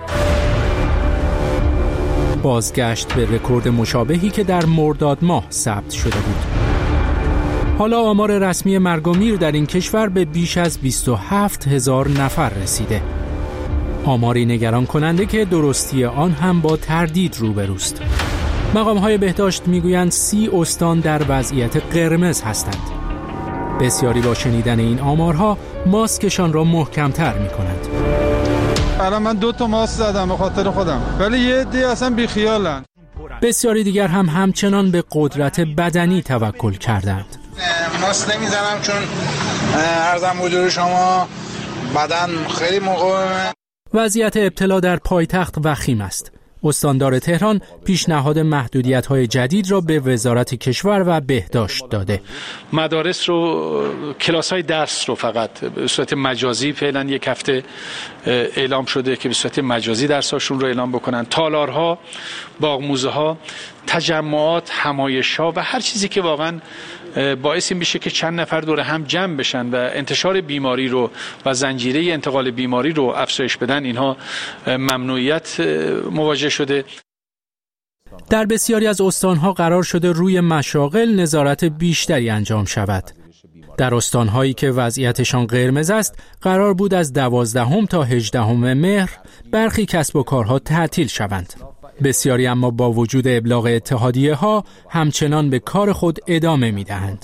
بازگشت به رکورد مشابهی که در مرداد ماه ثبت شده بود. حالا آمار رسمی مرگ و میر در این کشور به بیش از 27,000 نفر رسیده. آماری نگران کننده که درستی آن هم با تردید روبروست. مقام‌های بهداشت میگویند 30 استان در وضعیت قرمز هستند. بسیاری با شنیدن این آمارها ماسکشان را محکم‌تر می‌کنند. الان من 2 ماسک زدم به خاطر خودم، ولی یه عده اصلا بیخیالن. بسیاری دیگر هم همچنان به قدرت بدنی توکل کردند. ماسک نمیزنم چون عرضم حضور شما بدن خیلی مقاومه. وضعیت ابتلا در پایتخت وخیم است. استاندار تهران پیشنهاد محدودیت‌های جدید را به وزارت کشور و بهداشت داده. مدارس رو، کلاس‌های درس رو فقط به صورت مجازی فعلا 1 هفته اعلام شده که به صورت مجازی درساشون رو اعلام بکنن. تالارها، باغ‌موزه‌ها، تجمعات، همایش‌ها و هر چیزی که واقعاً باعث این بشه که چند نفر دور هم جمع بشن و انتشار بیماری رو و زنجیره انتقال بیماری رو افزایش بدن، اینها ممنوعیت مواجه شده. در بسیاری از استانها قرار شده روی مشاغل نظارت بیشتری انجام شود. در استانهایی که وضعیتشان قرمز است، قرار بود از 12 تا 18 مهر برخی کسب و کارها تعطیل شوند. بسیاری اما با وجود ابلاغ اتحادیه ها همچنان به کار خود ادامه می دهند.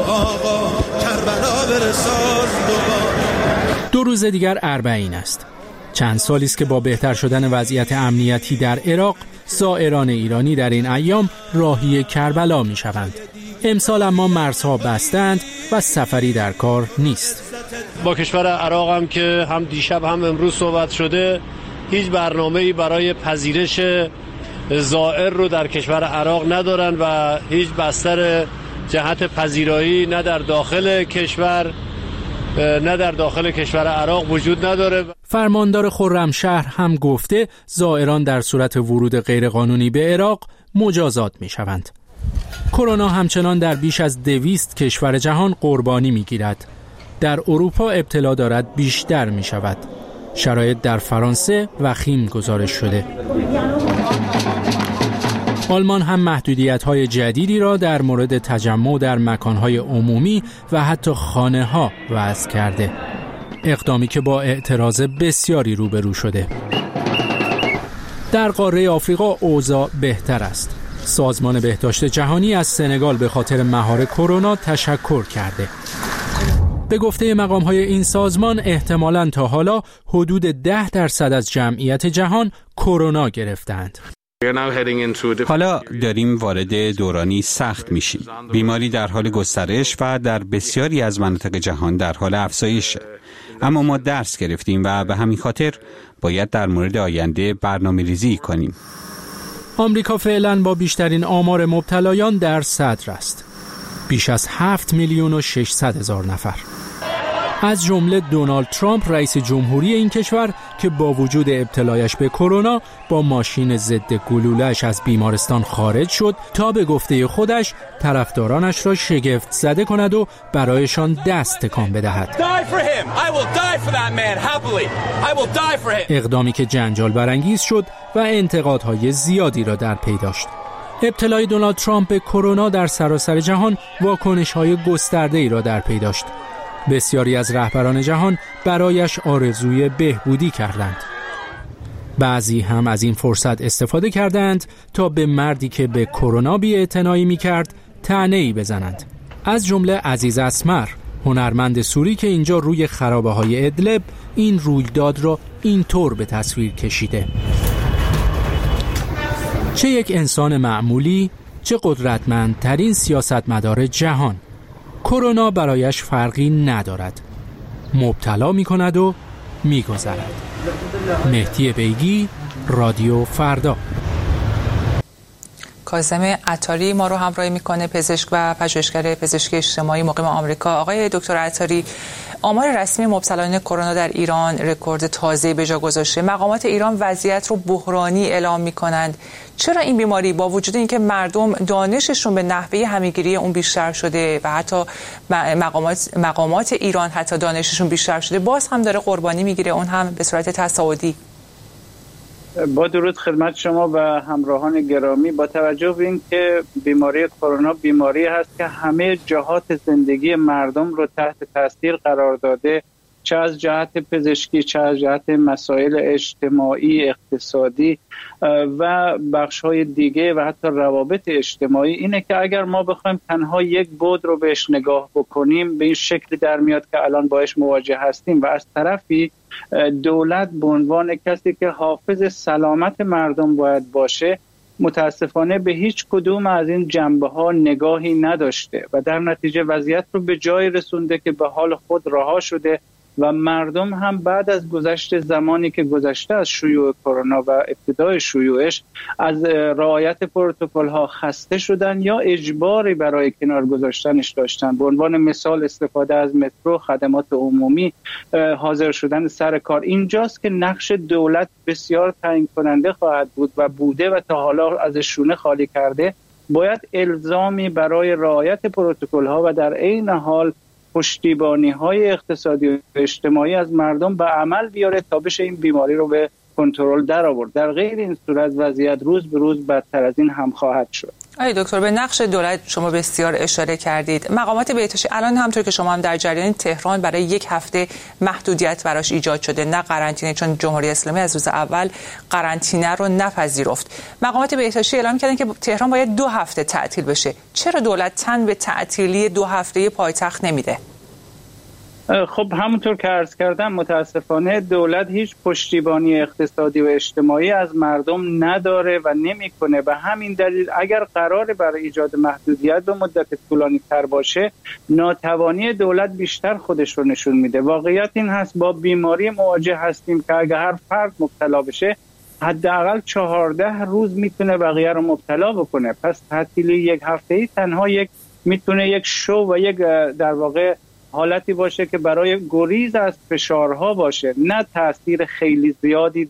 2 روز دیگر اربعین است. چند سالی است که با بهتر شدن وضعیت امنیتی در عراق، زائران ایرانی در این ایام راهی کربلا می شوند. امسال اما مرزها بستند و سفری در کار نیست. با کشور عراق هم که هم دیشب هم امروز صحبت شده، هیچ برنامه‌ای برای پذیرش زائر رو در کشور عراق ندارن و هیچ بستر جهت پذیرایی نه در داخل کشور نه در داخل کشور عراق وجود نداره. فرماندار خرمشهر هم گفته زائران در صورت ورود غیرقانونی به عراق مجازات می‌شوند. کرونا همچنان در بیش از 200 کشور جهان قربانی می‌گیرد. در اروپا ابتلا دارد بیشتر می‌شود. شرایط در فرانسه وخیم گزارش شده. آلمان هم محدودیت‌های جدیدی را در مورد تجمع در مکان‌های عمومی و حتی خانه‌ها وضع کرده. اقدامی که با اعتراض بسیاری روبرو شده. در قاره آفریقا اوضاع بهتر است. سازمان بهداشت جهانی از سنگال به خاطر مهار کرونا تشکر کرده. به گفته مقام‌های این سازمان احتمالاً تا حالا حدود 10% از جمعیت جهان کرونا گرفتند. حالا داریم وارد دورانی سخت میشیم. بیماری در حال گسترش و در بسیاری از مناطق جهان در حال افزایشه. اما ما درس گرفتیم و به همین خاطر باید در مورد آینده برنامه‌ریزی کنیم. آمریکا فعلا با بیشترین آمار مبتلایان در صدر است. بیش از 7,600,000 نفر. از جمله دونالد ترامپ رئیس جمهوری این کشور که با وجود ابتلایش به کرونا با ماشین ضد گلوله‌اش از بیمارستان خارج شد تا به گفته خودش طرفدارانش را شگفت زده کند و برایشان دست تکان بدهد. اقدامی که جنجال برانگیز شد و انتقادهای زیادی را در پی داشت. ابتلای دونالد ترامپ به کرونا در سراسر جهان واکنش‌های گسترده‌ای را در پی داشت. بسیاری از رهبران جهان برایش آرزوی بهبودی کردند. بعضی هم از این فرصت استفاده کردند تا به مردی که به کرونا بی‌اعتنایی می‌کرد طعنه‌ای بزنند. از جمله عزیز اسمر، هنرمند سوری که اینجا روی خرابه‌های ادلب این رویداد را اینطور به تصویر کشیده. چه یک انسان معمولی، چه قدرتمندترین سیاستمدار جهان، کرونا برایش فرقی ندارد. مبتلا می کند و می گذرد. مهدی بیگی، رادیو فردا. کاظم عطاری ما رو همراهی میکنه، پزشک و پژوهشگر پزشکی اجتماعی مقیم آمریکا. آقای دکتر عطاری، آمار رسمی مبتلایان کرونا در ایران رکورد تازه‌ای به جا گذاشته. مقامات ایران وضعیت رو بحرانی اعلام میکنند. چرا این بیماری با وجود اینکه مردم دانششون به نحوه همه‌گیری اون بیشتر شده و حتی مقامات ایران حتی دانششون بیشتر شده، باز هم داره قربانی میگیره، اون هم به صورت تصاعدی؟ با درود خدمت شما و همراهان گرامی، با توجه به این که بیماری کرونا بیماری هست که همه جهات زندگی مردم رو تحت تاثیر قرار داده، چه از جهت پزشکی، چه از جهت مسائل اجتماعی، اقتصادی و بخش‌های دیگه و حتی روابط اجتماعی، اینه که اگر ما بخوایم تنها یک بعد رو بهش نگاه بکنیم به این شکلی در میاد که الان باهاش مواجه هستیم و از طرفی دولت به عنوان کسی که حافظ سلامت مردم باید باشه متاسفانه به هیچ کدوم از این جنبه‌ها نگاهی نداشته و در نتیجه وضعیت رو به جای رسونده که به حال خود رها شده و مردم هم بعد از گذشت زمانی که گذشته از شیوع کرونا و ابتدای شیوعش از رعایت پروتکل‌ها خسته شدن یا اجباری برای کنار گذاشتنش داشتن. به عنوان مثال استفاده از مترو، خدمات عمومی، حاضر شدن سر کار. اینجاست که نقش دولت بسیار تعیین کننده خواهد بود و بوده و تا حالا ازش شونه خالی کرده. باید الزامی برای رعایت پروتکل‌ها و در عین حال پشتیبانی‌های اقتصادی و اجتماعی از مردم به عمل بیاره تا بشه این بیماری رو به کنترل در آورد. در غیر این صورت وضعیت روز به روز بدتر از این هم خواهد شد. آقای دکتر، به نقش دولت شما بسیار اشاره کردید. مقامات بهداشتی الان همونطور که شما هم در جریان، تهران برای یک هفته محدودیت براش ایجاد شده، نه قرنطینه، چون جمهوری اسلامی از روز اول قرنطینه رو نپذیرفت. مقامات بهداشتی اعلام کردن که تهران باید 2 هفته تعطیل بشه. چرا دولت تن به تعطیلی 2 هفته پایتخت نمیده؟ خب همونطور که عرض کردم متاسفانه دولت هیچ پشتیبانی اقتصادی و اجتماعی از مردم نداره و نمیکنه. به همین دلیل اگر قراره برای ایجاد محدودیت به مدت طولانی تر باشه، ناتوانی دولت بیشتر خودش رو نشون میده. واقعیت این هست با بیماری مواجه هستیم که اگر هر فرد مبتلا بشه حداقل 14 روز میتونه بقیه رو مبتلا بکنه. پس تعطیلی 1 هفته‌ای تنها میتونه یک شو و یک در واقع حالتی باشه که برای گریز از فشارها باشه، نه تاثیر خیلی زیادی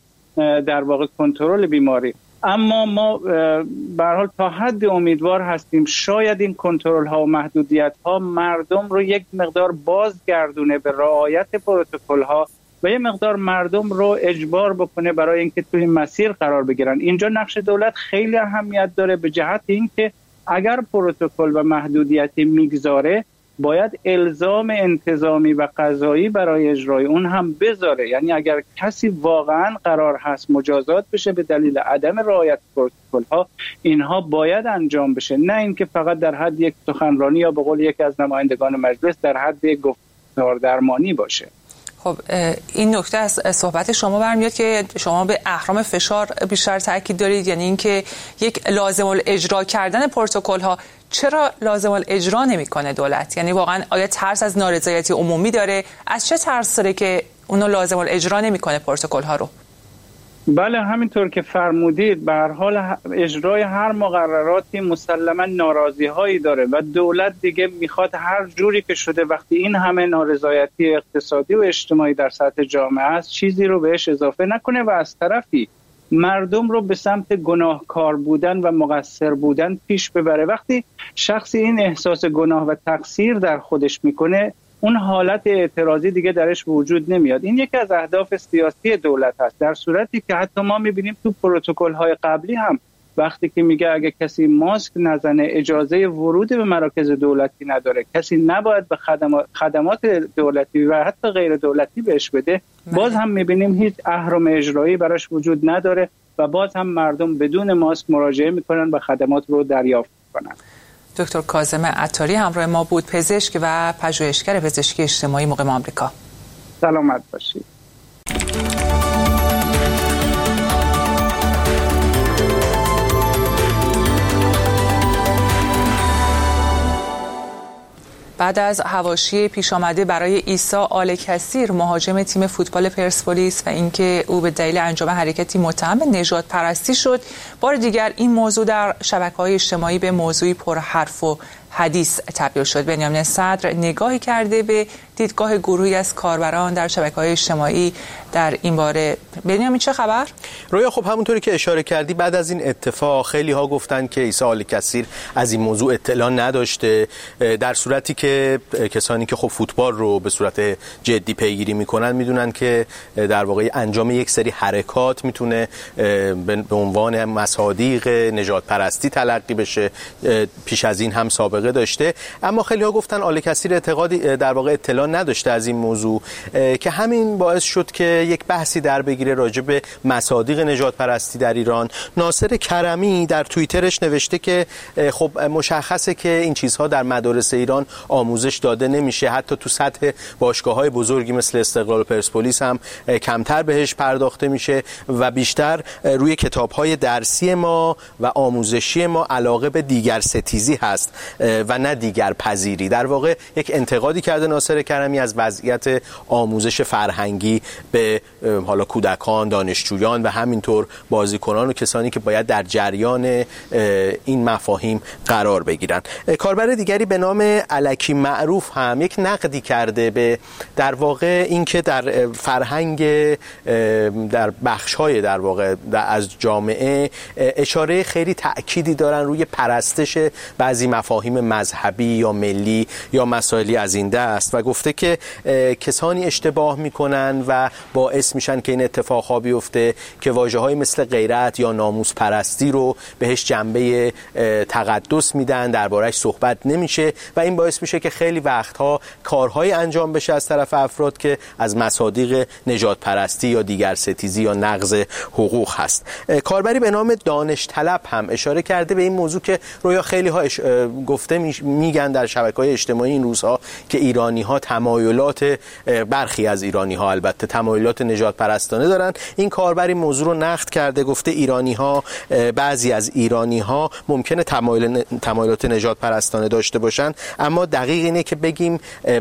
در واقع کنترل بیماری. اما ما به هر حال تا حد امیدوار هستیم شاید این کنترل ها و محدودیت ها مردم رو یک مقدار بازگردونه به رعایت پروتکل ها و یک مقدار مردم رو اجبار بکنه برای اینکه توی این مسیر قرار بگیرن. اینجا نقش دولت خیلی اهمیت داره به جهت اینکه اگر پروتکل و محدودیتی میگذاره باید الزام انتظامی و قضایی برای اجرای اون هم بذاره. یعنی اگر کسی واقعا قرار هست مجازات بشه به دلیل عدم رعایت پروتکل ها، اینها باید انجام بشه، نه اینکه فقط در حد یک سخنرانی یا به قول یکی از نمایندگان مجلس در حد یک گفتار درمانی باشه. خب این نکته از صحبت شما برمیاد که شما به اهرم فشار بیشتر تاکید دارید، یعنی اینکه یک لازم الاجرا کردن پروتکل ها. چرا لازم الاجرا نمیکنه دولت؟ یعنی واقعا آیا ترس از نارضایتی عمومی داره؟ از چه ترس داره که اونو لازم الاجرا نمیکنه پروتکل ها رو؟ بله همینطور که فرمودید، به هر حال اجرای هر مقرراتی مسلما ناراضی هایی داره و دولت دیگه میخواد هر جوری که شده وقتی این همه نارضایتی اقتصادی و اجتماعی در سطح جامعه است چیزی رو بهش اضافه نکنه و از طرفی مردم رو به سمت گناهکار بودن و مقصر بودن پیش ببره. وقتی شخصی این احساس گناه و تقصیر در خودش میکنه اون حالت اعتراضی دیگه درش وجود نمیاد. این یکی از اهداف سیاسی دولت هست، در صورتی که حتی ما میبینیم تو پروتکل‌های قبلی هم وقتی که میگه اگه کسی ماسک نزنه اجازه ورود به مراکز دولتی نداره، کسی نباید به خدمات دولتی و حتی غیر دولتی بهش بده، باز هم میبینیم هیچ اهرم اجرایی براش وجود نداره و باز هم مردم بدون ماسک مراجعه میکنن و خدمات رو دریافت کنن. دکتر کاظم عطاری همراه ما بود، پزشک و پژوهشگر پزشکی اجتماعی مقیم آمریکا. سلامت باشید. بعد از حواشی پیش آمده برای عیسی آل کثیر مهاجم تیم فوتبال پرسپولیس و اینکه او به دلیل انجام حرکتی متهم به نژاد پرستی شد، بار دیگر این موضوع در شبکه‌های اجتماعی به موضوعی پر حرف و حدیث تبدیل شد. بنیامین صدر نگاهی کرده به دیدگاه گروهی از کاربران در شبکه‌های اجتماعی در این باره. بنیامین چه خبر؟ رویا خب همونطوری که اشاره کردی بعد از این اتفاق خیلی ها گفتن که عیسی آل کثیر از این موضوع اطلاع نداشته، در صورتی که کسانی که خب فوتبال رو به صورت جدی پیگیری میکنن میدونن که در واقع انجام یک سری حرکات میتونه به عنوان مصادیق نژاد پرستی تلقی بشه. پیش از این هم سابقه داشته، اما خیلی ها گفتن آل کثیر در واقع اطلاع نداشته از این موضوع، که همین باعث شد که یک بحثی در بگیره راجع به مصادیق نژاد پرستی در ایران. ناصر کرمی در توییترش نوشته که خب مشخصه که این چیزها در مدارس ایران آموزش داده نمیشه، حتی تو سطح باشگاه‌های بزرگی مثل استقلال و پرسپولیس هم کمتر بهش پرداخته میشه و بیشتر روی کتاب‌های درسی ما و آموزشی ما علاقه به دیگر ستیزی هست و نه دیگر پذیری. در واقع یک انتقادی کرده ناصر کرمی از وضعیت آموزش فرهنگی به حالا کودکان، دانشجویان و همینطور بازیکنان و کسانی که باید در جریان این مفاهیم قرار بگیرن. کاربر دیگری به نام الکی معروف هم یک نقدی کرده به در واقع اینکه در فرهنگ در بخش‌های در واقع از جامعه اشاره خیلی تأکیدی دارن روی پرستش بعضی مفاهیم مذهبی یا ملی یا مسائلی از این دست و گفته که کسانی اشتباه میکنن و باعث میشن که این اتفاقها بیفته که واژه‌های مثل غیرت یا ناموس پرستی رو بهش جنبه تقدس میدن، درباره‌اش صحبت نمیشه و این باعث میشه که خیلی وقتها کارهای انجام بشه از طرف افراد که از مصادیق نژاد پرستی یا دیگر ستیزی یا نقض حقوق هست. کاربری به نام دانش طلب هم اشاره کرده به این موضوع که رویا خیلی ها گفته میگن در شبکه‌های اجتماعی این روزها که ایرانی‌ها تمایلات، برخی از ایرانی‌ها البته تمایلات نژاد پرستانه دارن. این کاربر این موضوع رو نقد کرده، گفته ایرانی‌ها، بعضی از ایرانی‌ها ممکنه تمایلات نژاد پرستانه داشته باشن، اما دقیق اینه که بگیم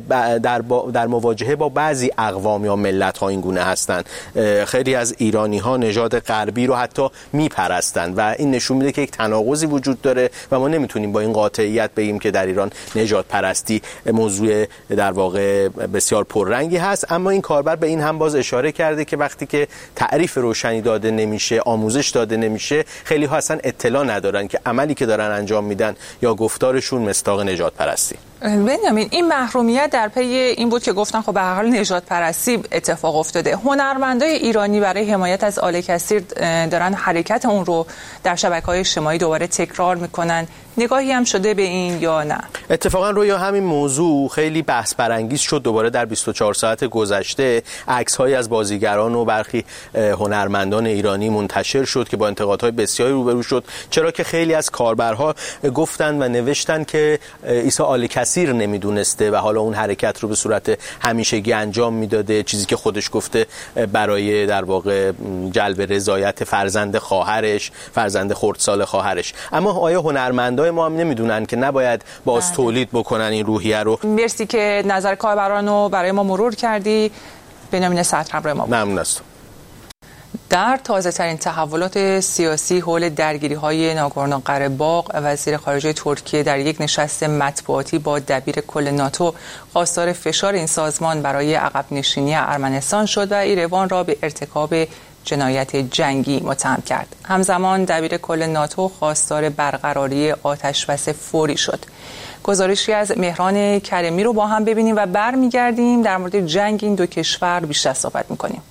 در مواجهه با بعضی اقوام یا ملت‌ها این گونه هستن. خیلی از ایرانی‌ها نژاد غربی رو حتی میپرستن و این نشون میده که یک تناقضی وجود داره و ما نمیتونیم با این قاطعیت بگیم که در ایران نژاد پرستی موضوع در واقع بسیار پررنگی هست، اما این کاربر به این هم باز اشاره کرده که وقتی که تعریف روشنی داده نمیشه، آموزش داده نمیشه، خیلی ها اصلا اطلاع ندارن که عملی که دارن انجام میدن یا گفتارشون مصداق نژاد پرستی. بنیامین، این محرومیت در پی این بود که گفتن خب به هر حال نژاد پرستی اتفاق افتاده. هنرمندای ایرانی برای حمایت از آل کثیر دارن حرکت اون رو در شبکه‌های اجتماعی دوباره تکرار میکنن. نگاهی هم شده به این یا نه؟ اتفاقا روی همین موضوع خیلی بحث برانگیز شد. دوباره در 24 ساعت گذشته عکس‌هایی از بازیگران و برخی هنرمندان ایرانی منتشر شد که با انتقادهای بسیاری روبرو شد، چرا که خیلی از کاربرها گفتن و نوشتن که عیسی آل کثیر نمیدونسته و حالا اون حرکت رو به صورت همیشگی انجام میداده، چیزی که خودش گفته برای در واقع جلب رضایت فرزند خواهرش، فرزند خردسال خواهرش. اما آیا هنرمندان ما هم نمیدونن که نباید باز تولید بکنن این روحیه رو؟ مرسی که نظر کاربران رو برای ما مرور کردی. بنیامین صدر همراه ما بود. ممنون هستم. در تازه ترین تحولات سیاسی حول درگیری های ناگورنو قره‌باغ، وزیر خارجه ترکیه در یک نشست مطبوعاتی با دبیر کل ناتو خواستار فشار این سازمان برای عقب نشینی ارمنستان شد و ایروان را به ارتکاب جنایت جنگی متهم کرد. همزمان دبیر کل ناتو خواستار برقراری آتشبس فوری شد. گزارشی از مهران کریمی رو با هم ببینیم و برمیگردیم در مورد جنگ این دو کشور بیشتر صحبت می‌کنیم.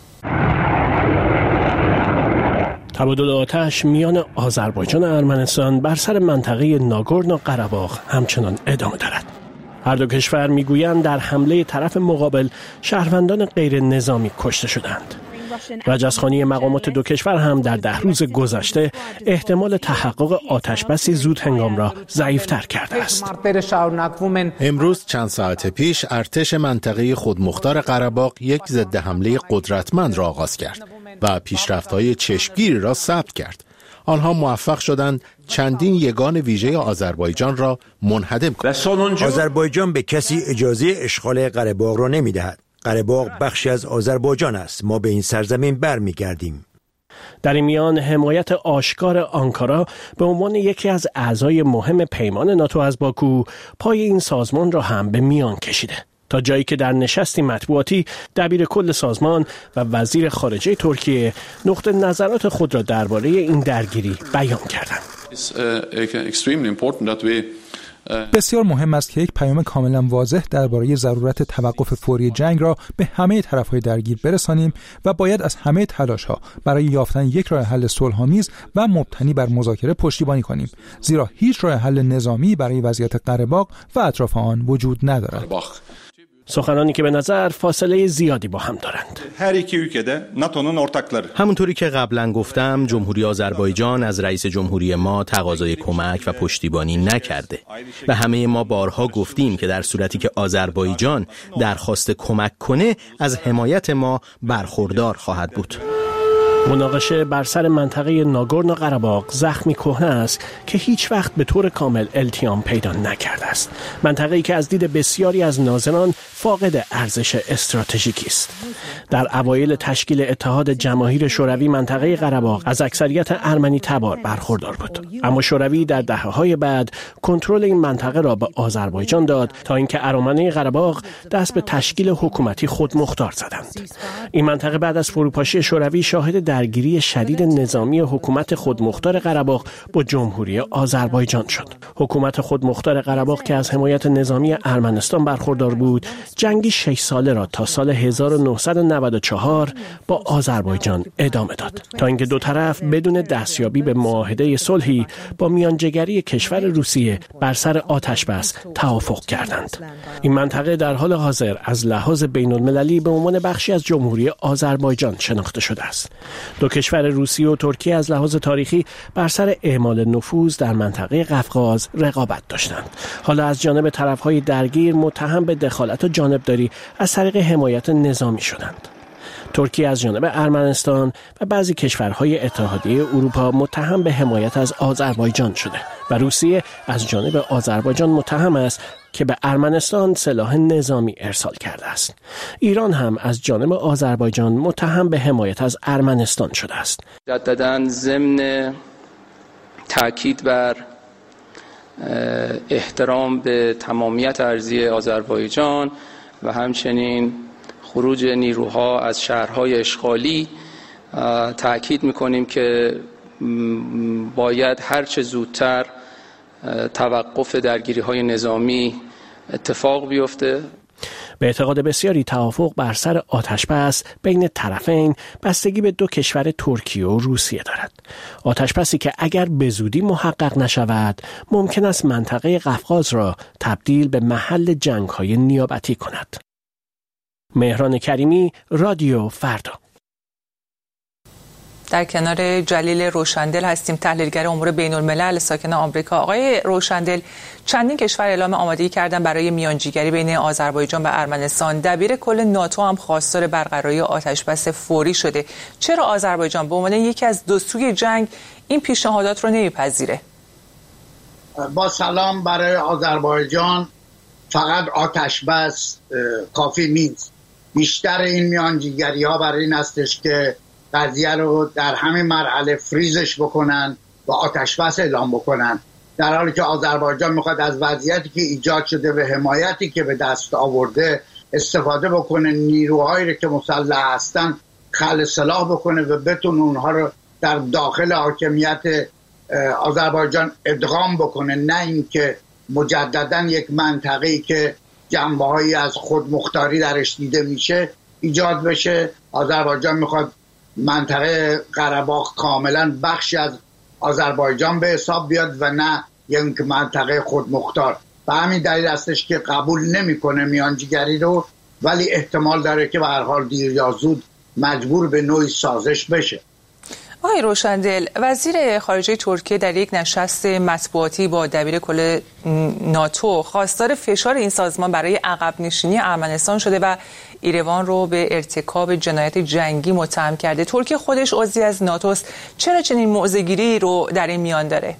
تبادل آتش میان آذربایجان و ارمنستان بر سر منطقه ناگورنو قره‌باغ همچنان ادامه دارد. هر دو کشور میگویند در حمله طرف مقابل شهروندان غیر نظامی کشته شدند. رجزخوانی مقامات دو کشور هم در 10 روز گذشته احتمال تحقق آتشبسی زود هنگام را ضعیف‌تر کرده است. امروز چند ساعت پیش ارتش منطقه خودمختار قره‌باغ یک ضد حمله قدرتمند را آغاز کرد و پیشرفت‌های چشمگیری را ثبت کرد. آنها موفق شدند چندین یگان ویژه آذربایجان را منهدم کنند. آذربایجان به کسی اجازه اشغال قره‌باغ را نمی‌دهد. قره‌باغ بخشی از آذربایجان است. ما به این سرزمین برمیگردیم. در این میان حمایت آشکار آنکارا به عنوان یکی از اعضای مهم پیمان ناتو از باکو پای این سازمان را هم به میان کشیده، تا جایی که در نشستی مطبوعاتی دبیر کل سازمان و وزیر خارجه ترکیه نقطه نظرات خود را درباره این درگیری بیان کردند. بسیار مهم است که یک پیام کاملا واضح درباره ضرورت توقف فوری جنگ را به همه طرف‌های درگیر برسانیم و باید از همه تلاش‌ها برای یافتن یک راه حل صلح‌آمیز و مبتنی بر مذاکره پشتیبانی کنیم، زیرا هیچ راه حل نظامی برای وضعیت قره‌باغ و اطراف آن وجود ندارد. سخنانی که به نظر فاصله زیادی با هم دارند. همونطوری که قبلا گفتم، جمهوری آذربایجان از رئیس جمهوری ما تقاضای کمک و پشتیبانی نکرده و همه ما بارها گفتیم که در صورتی که آذربایجان درخواست کمک کنه از حمایت ما برخوردار خواهد بود. مناقشه بر سر منطقه ناگورنو قره‌باغ زخمی کهنه است که هیچ وقت به طور کامل التیام پیدا نکرده است. منطقه‌ای که از دید بسیاری از ناظران فاقد ارزش استراتژیکی است. در اوایل تشکیل اتحاد جماهیر شوروی منطقه قره‌باغ از اکثریت ارمنی تبار برخوردار بود، اما شوروی در دهه‌های بعد کنترل این منطقه را به آذربایجان داد تا اینکه ارامنه قره‌باغ دست به تشکیل حکومتی خودمختار زدند. این منطقه بعد از فروپاشی شوروی شاهد درگیری شدید نظامی حکومت خودمختار قره‌باغ با جمهوری آذربایجان شد. حکومت خودمختار قره‌باغ که از حمایت نظامی ارمنستان برخوردار بود، جنگی 6 ساله را تا سال 1994 با آذربایجان ادامه داد تا اینکه دو طرف بدون دستیابی به معاهده صلحی با میانجیگری کشور روسیه بر سر آتشبس توافق کردند. این منطقه در حال حاضر از لحاظ بین‌المللی به عنوان بخشی از جمهوری آذربایجان شناخته شده است. دو کشور روسیه و ترکیه از لحاظ تاریخی بر سر اعمال نفوذ در منطقه قفقاز رقابت داشتند. حالا از جانب طرف‌های درگیر متهم به دخالت و جانبداری از طریق حمایت نظامی شدند. ترکیه از جانب ارمنستان و بعضی کشورهای اتحادیه اروپا متهم به حمایت از آذربایجان شده و روسیه از جانب آذربایجان متهم است که به ارمنستان سلاح نظامی ارسال کرده است. ایران هم از جانب آذربایجان متهم به حمایت از ارمنستان شده است. مجدداً ضمن تاکید بر احترام به تمامیت ارضی آذربایجان و همچنین خروج نیروها از شهرهای اشغالی تأکید می‌کنیم که باید هرچه زودتر توقف درگیری‌های نظامی اتفاق بیفته. به اعتقاد بسیاری توافق بر سر آتشبس بین طرفین بستگی به دو کشور ترکیه و روسیه دارد. آتشبسی که اگر به زودی محقق نشود ممکن است منطقه قفقاز را تبدیل به محل جنگ‌های نیابتی کند. مهران کریمی، رادیو فردا. در کنار جلیل روشندل هستیم، تحلیلگر امور بین الملل ساکن آمریکا. آقای روشندل، چندین کشور اعلام آمادگی کردن برای میانجیگری بین آذربایجان و ارمنستان. دبیر کل ناتو هم خواستار برقراری آتشبس فوری شده. چرا آذربایجان به عنوان یکی از دو سوی جنگ این پیشنهادات رو نمیپذیره؟ با سلام، برای آذربایجان فقط آتشبس کافی نیست. بیشتر این میانجیگری ها برای این هستش که قضیه رو در همین مرحله فریزش بکنن و آتشبس اعلام بکنن، در حالی که آذربایجان میخواد از وضعیتی که ایجاد شده و حمایتی که به دست آورده استفاده بکنه، نیروهایی رو که مسلح هستن خلع سلاح بکنه و بتونه اونها رو در داخل حاکمیت آذربایجان ادغام بکنه، نه اینکه مجددا یک منطقه‌ای که جنبه‌هایی از خودمختاری درش دیده میشه ایجاد بشه. آذربایجان میخواد منطقه قره‌باغ کاملا بخشی از آذربایجان به حساب بیاد و نه یک منطقه خودمختار. و همین دلیل هستش که قبول نمیکنه میانجیگری رو، ولی احتمال داره که به هر حال دیر یا زود مجبور به نوعی سازش بشه. آقای روشندل، وزیر خارجه ترکیه در یک نشست مطبوعاتی با دبیر کل ناتو خواستار فشار این سازمان برای عقب نشینی ارمنستان شده و ایروان رو به ارتکاب جنایت جنگی متهم کرده. ترکیه خودش عضوی از ناتوست، چرا چنین موضع‌گیری رو در این میان داره؟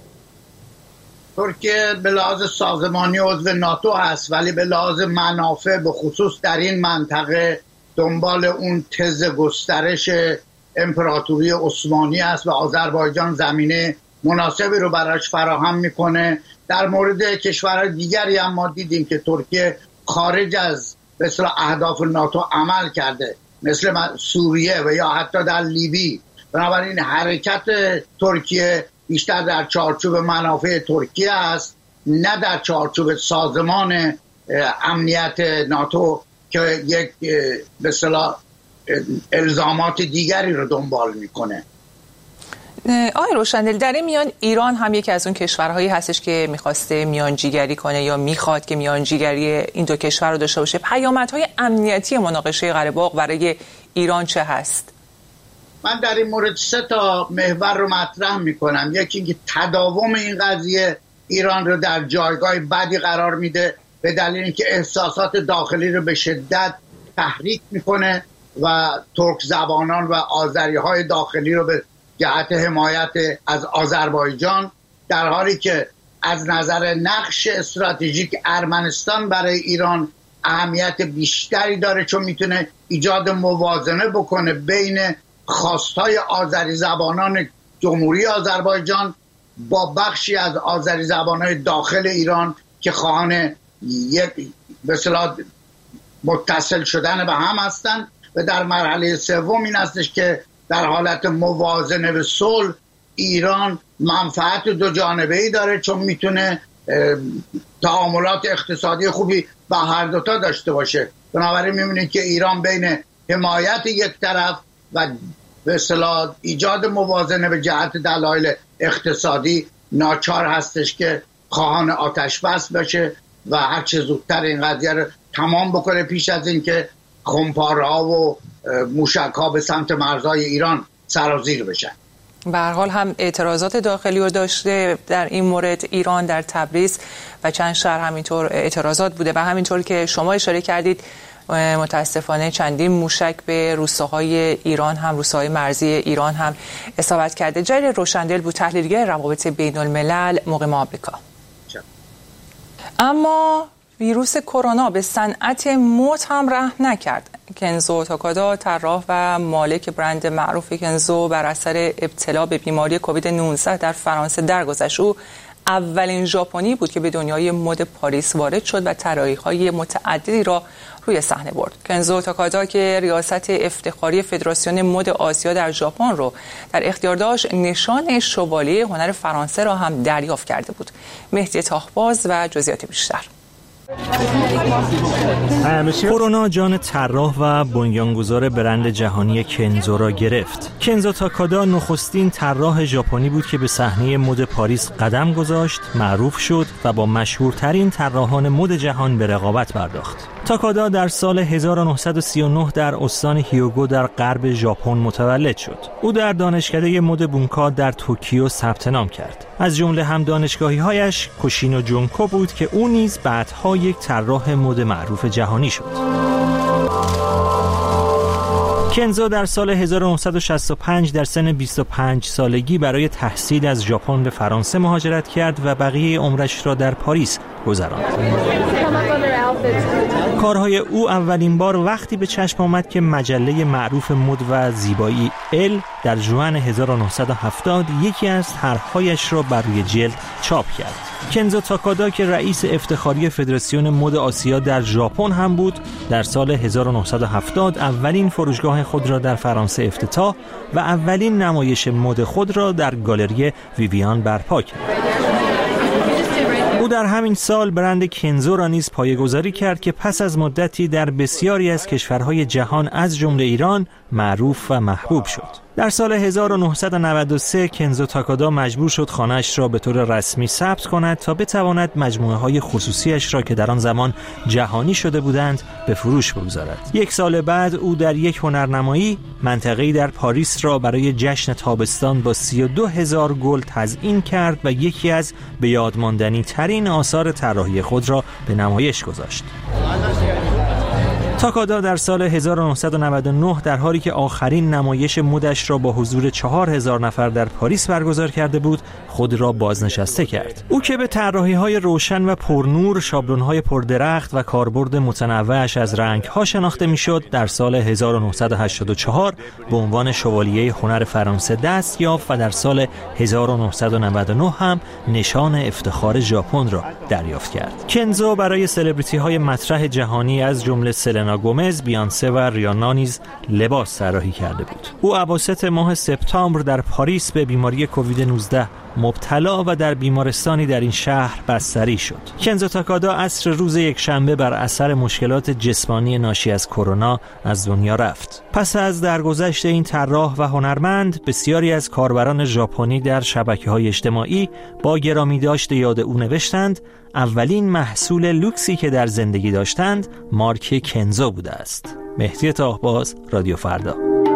ترکیه به لحاظ سازمانی عضو ناتو هست، ولی به لحاظ منافع به خصوص در این منطقه دنبال اون تز گسترش امپراتوری عثمانی است و آذربایجان زمینه مناسبی رو براش فراهم میکنه. در مورد کشورهای دیگری هم ما دیدیم که ترکیه خارج از مثل اهداف ناتو عمل کرده، مثل سوریه و یا حتی در لیبی. بنابراین حرکت ترکیه بیشتر در چارچوب منافع ترکیه است، نه در چارچوب سازمان امنیت ناتو که یک به اصطلاح الزامات دیگری رو دنبال میکنه. آقای روشندل، در این میان ایران هم یکی از اون کشورهایی هستش که میخواسته میانجیگری کنه یا میخواد که میانجیگری این دو کشور رو داشته باشه. پیامدهای امنیتی مناقشه قره‌باغ برای ایران چه هست؟ من در این مورد 3 تا محور رو مطرح میکنم. یکی اینکه تداوم این قضیه ایران رو در جایگاه بدی قرار میده به دلیل اینکه احساسات داخلی رو به شدت تحریک میکنه و ترک زبانان و آذری های داخلی رو به جهت حمایت از آذربایجان، در حالی که از نظر نقش استراتژیک ارمنستان برای ایران اهمیت بیشتری داره، چون میتونه ایجاد موازنه بکنه بین خواستهای آذری زبانان جمهوری آذربایجان با بخشی از آذری زبانهای داخل ایران که خواهان یک به اصطلاح متصل شدن به هم هستند. و در مرحله سوم این هستش که در حالت موازنه به صلح ایران منفعت دو جانبه‌ای داره، چون میتونه تعاملات اقتصادی خوبی با هر دوتا داشته باشه. بنابراین میبینید که ایران بین حمایت یک طرف و به اصطلاح ایجاد موازنه به جهت دلایل اقتصادی ناچار هستش که خواهان آتش بس بشه و هر چه زودتر این قضیه رو تمام بکنه پیش از اینکه خمپارها و موشک‌ها به سمت مرزهای ایران سرازیر بشن. به هر حال هم اعتراضات داخلی رو داشته در این مورد ایران، در تبریز و چند شهر همینطور اعتراضات بوده و همینطور که شما اشاره کردید متاسفانه چندین موشک به روستاهای ایران هم روستاهای مرزی ایران هم اصابت کرده. جلیل روشندل بود، تحلیلگر روابط بین الملل، مقیم آمریکا. اما ویروس کرونا به صنعت موت هم رحم نکرد. کنزو تاکادا، طراح و مالک برند معروف کنزو، بر اثر ابتلا به بیماری کووید 19 در فرانسه درگذشت. او اولین ژاپنی بود که به دنیای مد پاریس وارد شد و طراحی‌های متعددی را روی صحنه برد. کنزو تاکادا که ریاست افتخاری فدراسیون مد آسیا در ژاپن رو در اختیار داشت، نشان شوالیه هنر فرانسه را هم دریافت کرده بود. مهدی تاهباز و جزئیات بیشتر. کرونا جان طراح و بنیانگذار برند جهانی کنزو را گرفت. کنزو تاکادا نخستین طراح ژاپنی بود که به صحنه مد پاریس قدم گذاشت، معروف شد و با مشهورترین طراحان مد جهان به رقابت پرداخت. تاکادا در سال 1939 در استان هیوگو در غرب ژاپن متولد شد. او در دانشکده مد بونکا در توکیو ثبت نام کرد. از جمله هم دانشگاهی‌هایش کوشینو جونکو بود که او نیز بعدها یک طراح مد معروف جهانی شد. کنزو در سال 1965 در سن 25 سالگی برای تحصیل از ژاپن به فرانسه مهاجرت کرد و بقیه عمرش را در پاریس گذراند. کارهای او اولین بار وقتی به چشم آمد که مجله معروف مد و زیبایی ال در ژوئن 1970 یکی از طرح‌هایش را بر روی جلد چاپ کرد. کنزو تاکادا که رئیس افتخاری فدراسیون مد آسیا در ژاپن هم بود، در سال 1970 اولین فروشگاه خود را در فرانسه افتتاح و اولین نمایش مد خود را در گالری ویویان برپا کرد. او در همین سال برند کنزو را نیز پایه‌گذاری کرد که پس از مدتی در بسیاری از کشورهای جهان از جمله ایران معروف و محبوب شد. در سال 1993 کنزو تاکادا مجبور شد خانه‌اش را به طور رسمی ثبت کند تا بتواند مجموعه‌های خصوصیش را که در آن زمان جهانی شده بودند به فروش بگذارد. یک سال بعد او در یک هنرنمایی منطقه‌ای در پاریس را برای جشن تابستان با 32,000 گل تزیین کرد و یکی از به یاد ماندنی ترین آثار طراحی خود را به نمایش گذاشت. تاکادا در سال 1999 در حالی که آخرین نمایش مدش را با حضور 4,000 نفر در پاریس برگزار کرده بود، خود را بازنشسته کرد. او که به طراحی‌های روشن و پرنور، شابلون‌های پردرخت و کاربرد متنوعش از رنگ‌ها شناخته می‌شد، در سال 1984 به عنوان شوالیه هنر فرانسه دست یافت و در سال 1999 هم نشان افتخار ژاپن را دریافت کرد. کنزو برای سلبریتی‌های مطرح جهانی از جمله سلنا گومز، بیانسه و ریانا نیز لباس طراحی کرده بود. او اواسط ماه سپتامبر در پاریس به بیماری کووید 19 مبتلا و در بیمارستانی در این شهر بستری شد. کنزو تاکادا عصر روز یکشنبه بر اثر مشکلات جسمانی ناشی از کرونا از دنیا رفت. پس از درگذشت این طراح و هنرمند، بسیاری از کاربران ژاپنی در شبکه‌های اجتماعی با گرامی داشت یاد او نوشتند اولین محصول لوکسی که در زندگی داشتند مارک کنزو بوده است. مهدی تاهباز، رادیو فردا.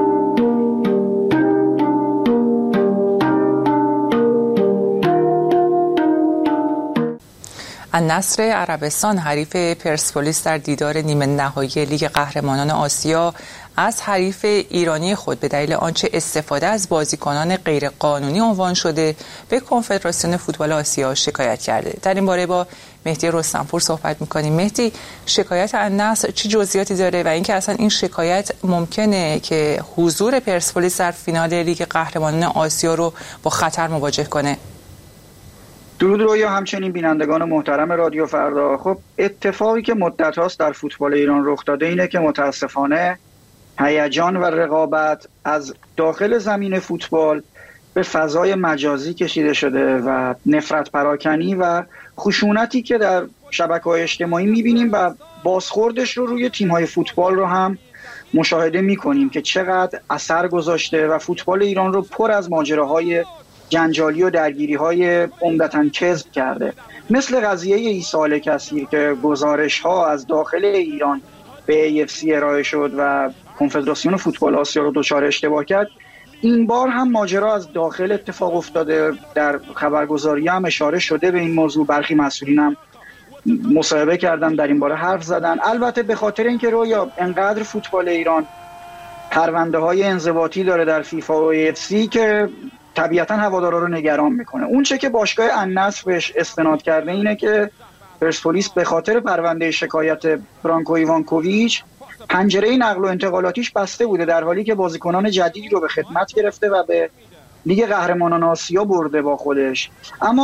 النصر عربستان حریف پرسپولیس در دیدار نیمه نهایی لیگ قهرمانان آسیا از حریف ایرانی خود به دلیل آنچه استفاده از بازیکنان غیرقانونی عنوان شده به کنفدراسیون فوتبال آسیا شکایت کرده. در این باره با مهدی رستمپور صحبت می‌کنیم. مهدی، شکایت النصر چه جزئیاتی داره و اینکه اصلا این شکایت ممکنه که حضور پرسپولیس در فینال لیگ قهرمانان آسیا رو با خطر مواجه کنه؟ درود رویا، همچنین بینندگان محترم رادیو فردا. خب اتفاقی که مدت هاست در فوتبال ایران رخ داده اینه که متاسفانه هیجان و رقابت از داخل زمین فوتبال به فضای مجازی کشیده شده و نفرت پراکنی و خشونتی که در شبکه‌های اجتماعی می‌بینیم و بازخوردش رو روی تیم‌های فوتبال رو هم مشاهده می‌کنیم که چقدر اثر گذاشته و فوتبال ایران رو پر از ماجراهای جنجالی و درگیری‌های عمدتاً کذب کرده. مثل قضیه عیسی کثیر که گزارش‌ها از داخل ایران به AFC ارائه شد و کنفدراسیون فوتبال آسیا رو دچار اشتباه کرد. این بار هم ماجرا از داخل اتفاق افتاده. در خبرگزاری هم اشاره شده به این موضوع. برخی مسئولین هم مصاحبه کردن، در این باره حرف زدن. البته به خاطر اینکه رویا انقدر فوتبال ایران پرونده‌های انضباطی داره در فیفا و AFC که طبیعتاً هوادارا رو نگران میکنه. اون چه که باشگاه النصر بهش استناد کرده اینه که پرسپولیس به خاطر پرونده شکایت برانکو ایوانکوویچ پنجره نقل و انتقالاتیش بسته بوده، در حالی که بازیکنان جدیدی رو به خدمت گرفته و به لیگ قهرمانان آسیا برده با خودش. اما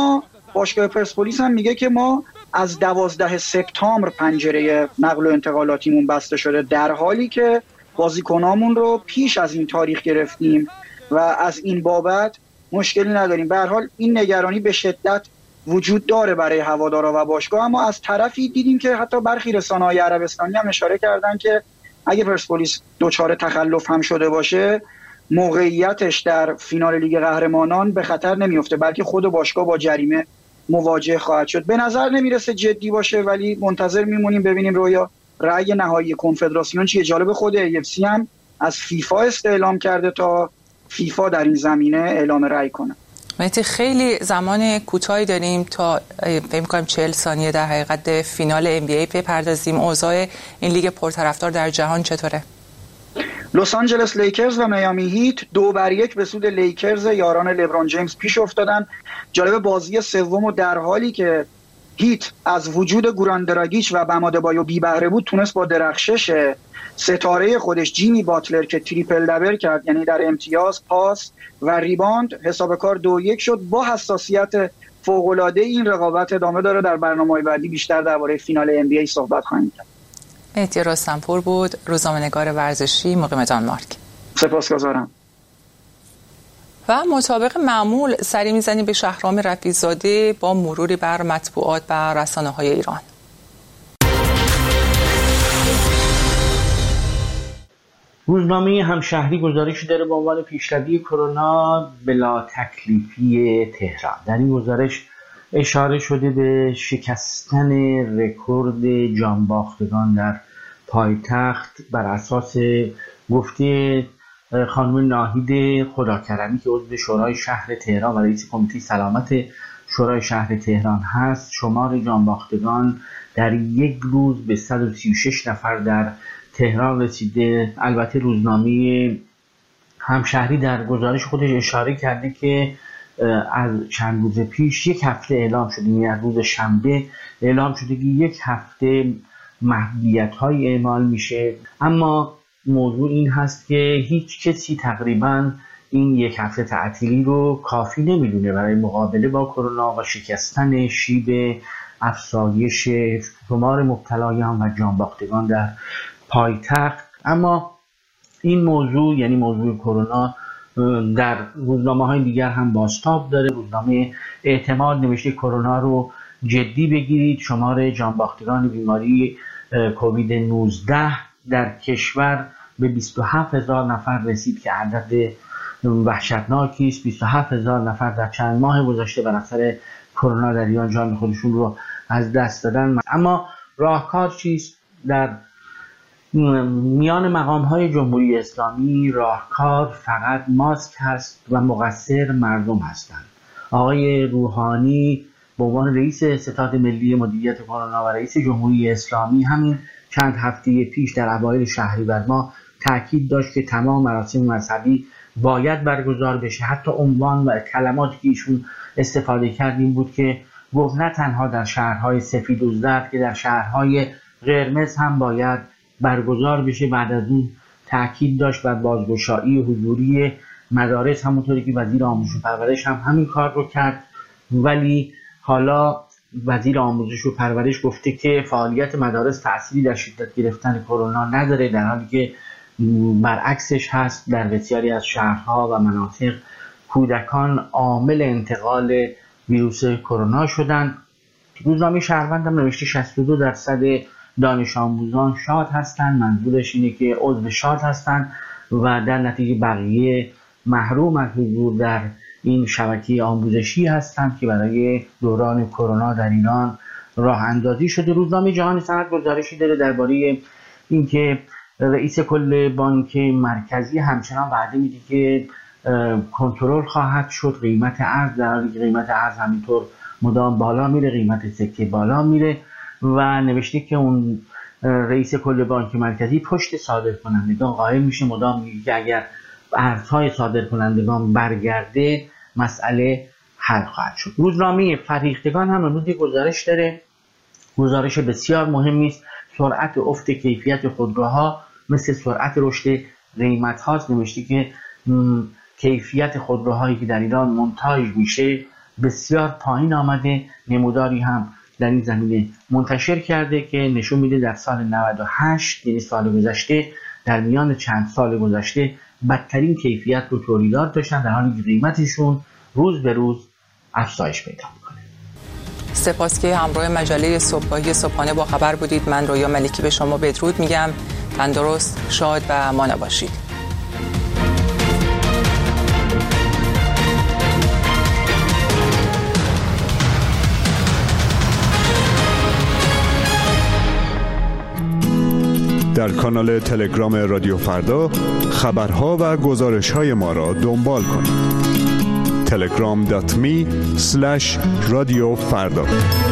باشگاه پرسپولیس هم میگه که ما از 12 سپتامبر پنجره نقل و انتقالاتیمون بسته شده، در حالی که بازیکنامون رو پیش از این تاریخ گرفتیم و از این بابت مشکلی نداریم. به هر حال این نگرانی به شدت وجود داره برای هوادارا و باشگاه، اما از طرفی دیدیم که حتی برخی رسانه‌های عربستانی هم اشاره کردن که اگه پرسپولیس دچار تخلف هم شده باشه موقعیتش در فینال لیگ قهرمانان به خطر نمیفته، بلکه خود باشگاه با جریمه مواجه خواهد شد. به نظر نمیرسه جدی باشه، ولی منتظر میمونیم ببینیم رویا رأی نهایی کنفدراسیون چیه. جالب خود AFC هم از فیفا استعلام کرده تا فیفا در این زمینه اعلام رأی کنه. مهدی خیلی زمان کوتاهی داریم تا فکر می‌کنم 40 ثانیه در حقیقت فینال NBA بپردازیم. اوضاع این لیگ پرطرفدار در جهان چطوره؟ لس آنجلس لیکرز و میامی هیت 2-1 به سود لیکرز یاران لبران جیمز پیش افتادن. جالب بازی سومو در حالی که هیت از وجود گوران دراگیچ و بمادبایو بی بهره بود تونست با درخشش ستاره خودش جیمی باتلر که تریپل دبل کرد، یعنی در امتیاز، پاس و ریباند، حساب کار 2-1 شد. با حساسیت فوق‌العاده این رقابت ادامه داره. در برنامه‌های بعدی بیشتر درباره فینال NBA صحبت خواهیم کرد. مهدی رستمپور بود، روزنامه‌نگار ورزشی، مقیم دانمارک. سپاسگزارم. و مطابق معمول سری میزنیم به شهرام رفیع‌زاده با مروری بر مطبوعات و رسانه‌های ایران. روزنامه همشهری گزارشی داره با عنوان پیشروی کرونا بلا تکلیفی تهران. در این گزارش اشاره شده به شکستن رکورد جانباختگان در پایتخت بر اساس گفته خانم ناهید خداکرمی که عضو شورای شهر تهران و رئیس کمیته سلامت شورای شهر تهران هست. شمار جانباختگان در یک روز به 136 نفر در تهران رسیده. البته روزنامه همشهری در گزارش خودش اشاره کرده که از چند روز پیش یک هفته اعلام شده، یعنی از روز شنبه اعلام شده که یک هفته محدودیت‌های اعمال میشه، اما موضوع این هست که هیچ کسی تقریباً این یک هفته تعطیلی رو کافی نمیدونه برای مقابله با کرونا و شکستن شیب افزایش شمار مبتلایان و جانباختگان در پایتخت. اما این موضوع، یعنی موضوع کرونا، در روزنامه‌های دیگر هم بازتاب داره. روزنامه اعتماد نوشته کرونا رو جدی بگیرید، شمار جانباختگان بیماری کووید 19 در کشور به 27,000 نفر رسید که عدد وحشتناکی است. 27,000 نفر در چند ماه گذشته بر اثر کرونا در ایران جان خودشون رو از دست دادن. اما راهکار چیست؟ در میان مقام‌های جمهوری اسلامی راهکار فقط ماسک هست و مقصر مردم هستند. آقای روحانی به عنوان رئیس ستاد ملی مدیریت کرونا و رئیس جمهوری اسلامی همین چند هفته پیش در اوایل شهریور ماه تاکید داشت که تمام مراسم مذهبی باید برگزار بشه. حتی عنوان و کلماتی که ایشون استفاده کرد این بود که گفت نه تنها در شهرهای سفید و زرد که در شهرهای قرمز هم باید برگزار بشه. بعد از اون تاکید داشت بر بازگشایی حضوری مدارس، همونطوری که وزیر آموزش و پرورش هم همین کار رو کرد. ولی حالا وزیر آموزش و پرورش گفته که فعالیت مدارس تأثیری در شدت گرفتن کرونا نداره، در حالی که برعکسش هست. در بسیاری از شهرها و مناطق کودکان عامل انتقال ویروس کرونا شدن. روزنامه شهروند هم نوشته 62% دانش آموزان شاد هستند. منظورش اینه که عضو شاد هستند و در نتیجه بقیه محروم از حضور در این شبکه آموزشی هستند که برای دوران کرونا در ایران راه اندازی شده. روزنامه جهان سند گزارشی داره درباره اینکه رئیس کل بانک مرکزی همچنان وعده میده که کنترل خواهد شد قیمت ارز، در حالی که قیمت ارز همینطور مدام بالا میره، قیمت سکه بالا میره. و نوشته که اون رئیس کل بانک مرکزی پشت صادرکنندگان قائم میشه، مدام میگه که اگر ارزهای صادرکنندگان برگرده مسئله حل خواهد شد. روزنامه فرهیختگان هم امروز گزارش داره، گزارش بسیار مهمی است. سرعت افت کیفیت خودروها مثل سرعت رشد قیمت هاست. نوشته که کیفیت خودروهایی که در ایران منتاج میشه بسیار پایین آمده. نموداری هم در این زمینه منتشر کرده که نشون میده در سال 98 یعنی سال گذشته، در میان چند سال گذشته بدترین کیفیت رو تولیدات داشتن، در حالی که قیمتشون روز به روز افزایش پیدا میکنه. سپاس که همراه مجله صبحگاهی صبحانه با خبر بودید. من رویا ملکی به شما بدرود میگم. تندرست، شاد و مانا باشید. در کانال تلگرام رادیو فردا خبرها و گزارش‌های ما را دنبال کنید. telegram.me/رادیو فردا